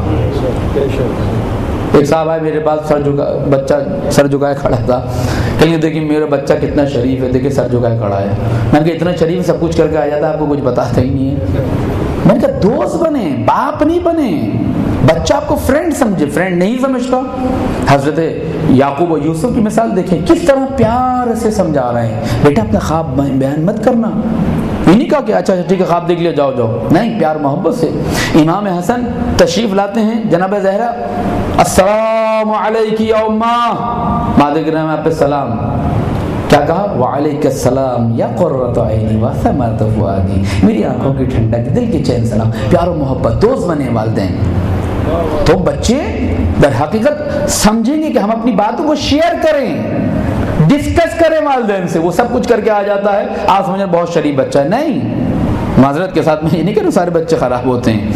ایک صاحب آئے میرے پاس، سر جھکا بچہ سر جھکائے کھڑا تھا، کہیں دیکھیں میرا بچہ کتنا شریف ہے، دیکھیں سر جھکائے کھڑا ہے۔ میں نے کہا اتنا شریف سب کچھ کر کے آ جاتا ہے، آپ کو کچھ بتاتا ہی نہیں ہے۔ میں نے کہا دوست بنے، باپ نہیں بنے۔ بچہ آپ کو فرینڈ سمجھے، فرینڈ نہیں سمجھتا۔ حضرت یعقوب و یوسف کی مثال دیکھیں، کس طرح پیار سے سمجھا رہے ہیں، بیٹا اپنا خواب بیان مت کرنا۔ یہ نہیں کہا کہ اچھا ٹھیک ہے خواب دیکھ لیا جاؤ جاؤ، نہیں، پیار محبت سے۔ امام حسن تشریف لاتے ہیں، جناب زہرا السلام علیک یا اماں، مادر گرام آپ پہ سلام۔ کیا کہا؟ وعلیک السلام یا قرۃ عینی وثمرۃ فؤادی، میری آنکھوں کی ٹھنڈک، دل کی چین سلام۔ پیار و محبت، دوست بنے والدین۔ تو بچے در حقیقت سمجھیں گے کہ ہم اپنی باتوں کو شیئر کریں، ڈسکس کریں والدین سے۔ وہ سب کچھ کر کے آ جاتا ہے، آپ سمجھیں بہت شریف بچہ ہے۔ نہیں، معذرت کے ساتھ میں یہ نہیں کہہ رہا سارے بچے خراب ہوتے ہیں۔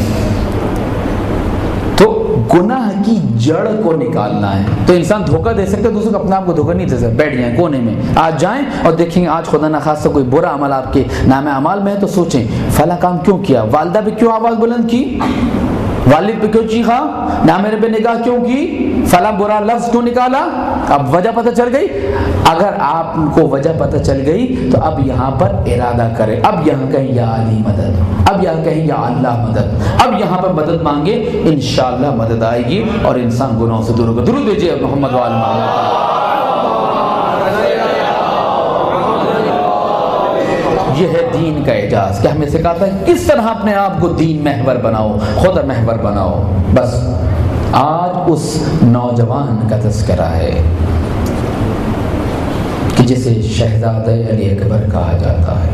تو گناہ کی جڑ کو نکالنا ہے۔ تو انسان دھوکہ دے سکتے، دوسروں کو اپنے آپ کو دھوکہ نہیں دے سکتے۔ بیٹھ جائیں کونے میں، آج جائیں اور دیکھیں آج خدا نخواستہ کوئی برا عمل آپ کے نام اعمال میں ہے تو سوچیں فلاں کام کیوں کیا، والدہ پہ کیوں آواز بلند کی، والد پہ کیوں چیخا، نہ میرے پہ نگاہ کیوں کی، فلاں برا لفظ کیوں نکالا۔ اب وجہ پتہ چل گئی۔ اگر آپ کو وجہ پتہ چل گئی تو اب یہاں پر ارادہ کریں، اب یہاں کہیں یا علی مدد، اب یہاں کہیں یا اللہ مدد، اب یہاں پر مدد مانگے، انشاءاللہ مدد آئے گی اور انسان گناہوں سے دور ہوگا۔ درود بھیجیے محمد وعلی محمد۔ یہ ہے دین کا اعجاز کہ ہمیں سکھاتا ہے کس طرح اپنے آپ کو دین محور بناؤ، خدا محور بناؤ۔ بس آج اس نوجوان کا تذکرہ ہے کہ جسے شہزادہ علی اکبر کہا جاتا ہے،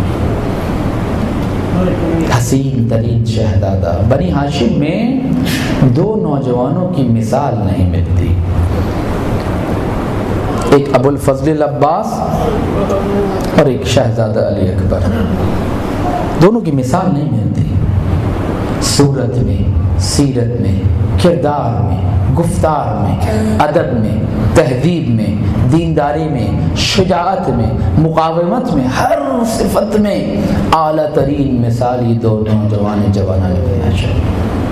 حسین ترین شہزادہ۔ بنی ہاشم میں دو نوجوانوں کی مثال نہیں ملتی۔ ایک ابو الفضل العباس اور ایک شہزادہ علی اکبر، دونوں کی مثال نہیں ملتی، صورت میں، سیرت میں، کردار میں، گفتار میں، ادب میں، تہذیب میں، دینداری میں، شجاعت میں، مقاومت میں، ہر صفت میں اعلیٰ ترین مثال یہ دو نوجوان جوانان نے پیش کی۔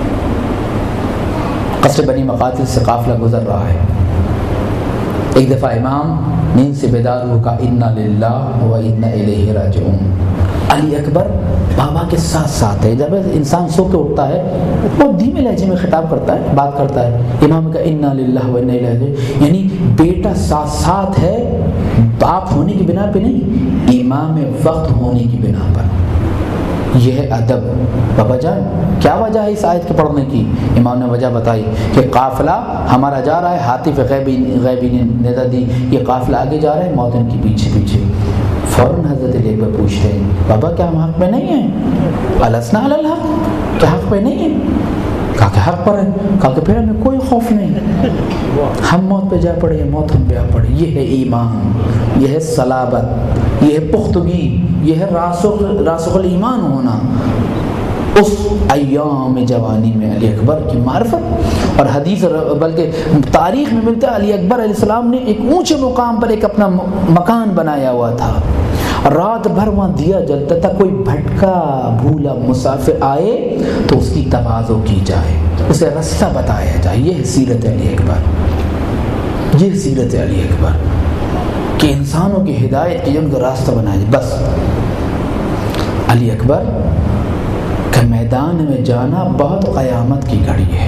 قصر بنی مقاتل سے قافلہ گزر رہا ہے، ایک دفعہ امام نیند سے بیدار ہو کہا انا للہ و انا الیہ راجعون۔ علی اکبر بابا کے ساتھ ساتھ ہے، جب انسان سو کے اٹھتا ہے وہ دھیمے لہجے میں خطاب کرتا ہے، بات کرتا ہے، امام کا انا للہ و انا الیہ راجعون، یعنی بیٹا ساتھ ساتھ ہے، باپ ہونے کی بنا پہ نہیں، امام وقت ہونے کی بنا پر۔ یہ ہے ادب۔ بابا جان کیا وجہ ہے اس آیت کے پڑھنے کی؟ امام نے وجہ بتائی کہ قافلہ ہمارا جا رہا ہے، ہاتف غیبی غیبی نے ندا دی، یہ قافلہ آگے جا رہا ہے، موت ان کے پیچھے پیچھے۔ فوراً حضرت علی اکبر پوچھتے ہیں بابا کیا ہم حق پہ نہیں ہیں؟ السنا علی الحق، کیا حق پہ نہیں ہیں؟ کہا کہ حق پر ہے، کہا کہ پھر ہمیں کوئی خوف نہیں، ہم موت پہ جا پڑے موت ہم پہ آ پڑے۔ یہ ہے ایمان، یہ ہے صلابت، یہ ہے پختگی، یہ ہے راسخ راسخ الایمان ہونا۔ اس ایام جوانی میں علی اکبر کی معرفت، اور حدیث بلکہ تاریخ میں ملتا ہے علی اکبر علیہ السلام نے ایک اونچے مقام پر ایک اپنا مکان بنایا ہوا تھا، رات بھر وہاں دیا جلتا تھا، کوئی بھٹکا بھولا مسافر آئے تو اس کی تواضع کی جائے، اسے راستہ بتایا جائے۔ یہ سیرت علی اکبر، یہ سیرت علی اکبر کہ انسانوں کی ہدایت کی ان کو راستہ بنایا جائے۔ بس علی اکبر کا میدان میں جانا بہت قیامت کی گھڑی ہے۔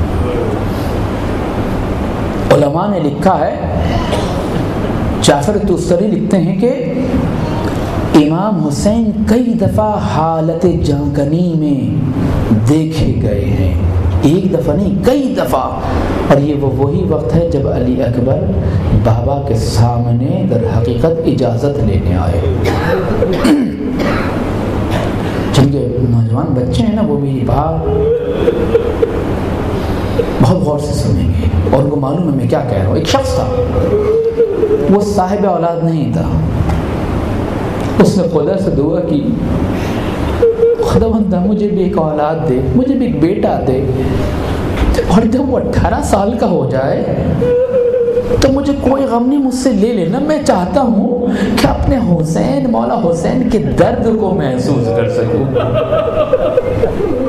علماء نے لکھا ہے، جعفر توستری لکھتے ہیں کہ امام حسین کئی دفعہ حالت جانکنی میں دیکھے گئے ہیں، ایک دفعہ نہیں کئی دفعہ، اور یہ وہ وہی وقت ہے جب علی اکبر بابا کے سامنے در حقیقت اجازت لینے آئے۔ جن کے نوجوان بچے ہیں نا وہ بھی بات بہت غور سے سنیں گے، اور ان کو معلوم ہے میں کیا کہہ رہا ہوں۔ ایک شخص تھا، وہ صاحب اولاد نہیں تھا، اس نے خدا سے دعا کی خداوند مجھے بھی ایک اولاد دے، مجھے بھی ایک بیٹا دے، اور جب وہ اٹھارہ سال کا ہو جائے تو مجھے کوئی غم نہیں، مجھ سے لے لینا، میں چاہتا ہوں کہ اپنے حسین مولا حسین کے درد کو محسوس کر سکوں۔